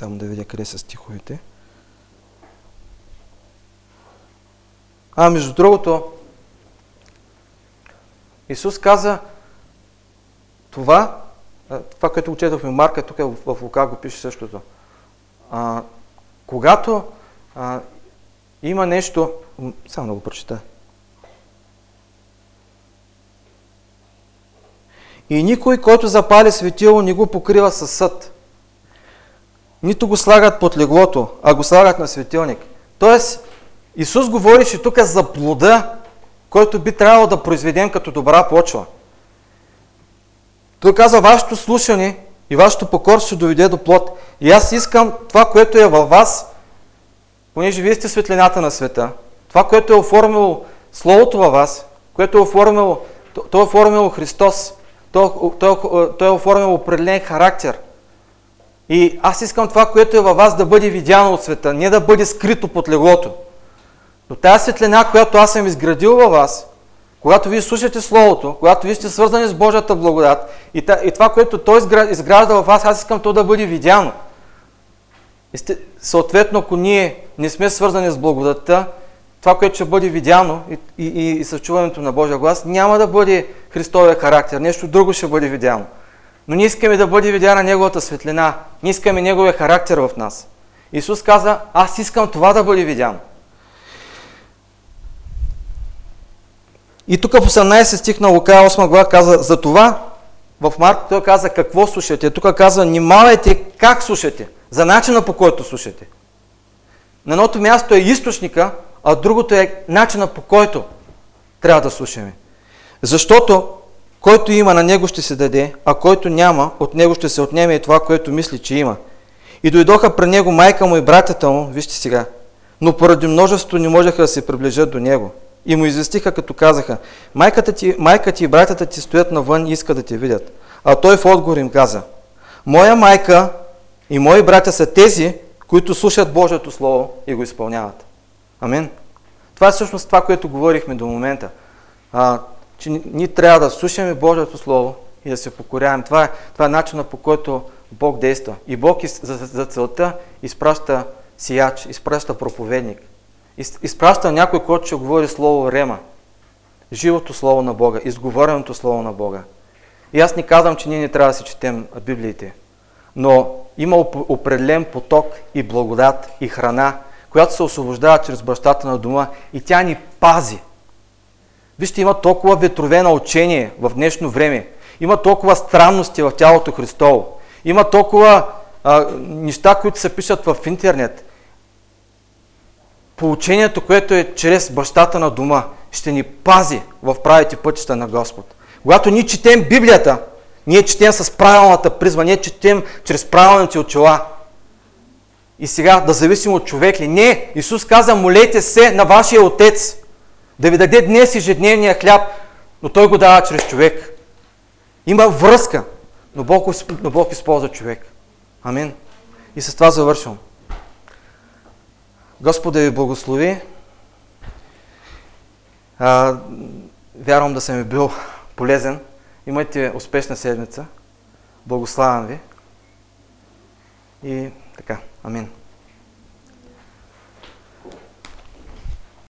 Само да видя къде са стиховете. Между другото, Исус каза това, което четохме в Марка, тук в Лука го пише същото. Когато има нещо... Само да го прочета. И никой, който запали светило, не го покрива със съд. Нито го слагат под леглото, а го слагат на светилник. Тоест, Исус говореше тук за плода, който би трябвало да произведем като добра почва. Той каза, вашето слушане и вашето покорство ще доведе до плод. И аз искам това, което е във вас, понеже вие сте светлината на света, това, което е оформило Словото във вас, което е оформило, то е оформило Христос, той е оформило определен характер. И аз искам това, което е във вас, да бъде видяно от света, не да бъде скрито под леглото. Но тази светлина, която аз съм изградил във вас, когато вие слушате Словото, когато вие сте свързани с Божията благодат и това, което Той изгражда във вас, аз искам то да бъде видяно. Съответно, ако ние не сме свързани с благодатта, това, което ще бъде видяно и съчуването на Божия глас, няма да бъде Христовия характер, нещо друго ще бъде видяно. Но ние искаме да бъде видяна Неговата светлина, ние искаме Неговия характер в нас. Исус каза, аз искам това да бъде видяно. И тук в 18 стих на Лука 8 глава каза за това, в Марко той каза какво слушате. Тук казва, внимавайте как слушате, за начина по който слушате. На едното място е източника, а другото е начина по който трябва да слушаме. Защото който има, на него ще се даде, а който няма, от него ще се отнеме и това, което мисли, че има. И дойдоха при него майка му и братята му, вижте сега, но поради множеството не можеха да се приближат до него. И му известиха, като казаха, майка ти и братята ти стоят навън и искат да те видят. А той в отговор им каза, моя майка и мои братя са тези, които слушат Божието Слово и го изпълняват. Амин. Това е всъщност това, което говорихме до момента. Че ние трябва да слушаме Божието Слово и да се покоряваме. Това е начинът, по който Бог действа. И Бог за целта изпраща сияч, изпраща проповедник. Изпраща някой, който ще говори Слово Рема. Живото Слово на Бога, изговореното Слово на Бога. И аз не казвам, че ние не трябва да си четем Библиите. Но има определен поток и благодат и храна, която се освобождава чрез бащата на дома и тя ни пази. Вижте, има толкова ветрове на учение в днешно време. Има толкова странности в тялото Христово. Има толкова неща, които се пишат в интернет. Поучението, което е чрез бащата на дома, ще ни пази в правите пътища на Господ. Когато ние четем Библията, ние четем с правилната призма, ние четем чрез правилните очила. И сега да зависим от човек ли? Не! Исус каза, молете се на вашия Отец да ви даде днес ежедневния хляб, но Той го дава чрез човек. Има връзка, но Бог използва човек. Амин. И с това завършвам. Господ да ви благослови. Вярвам да съм ви бил полезен. Имайте успешна седмица. Благославям ви. И така. Амин.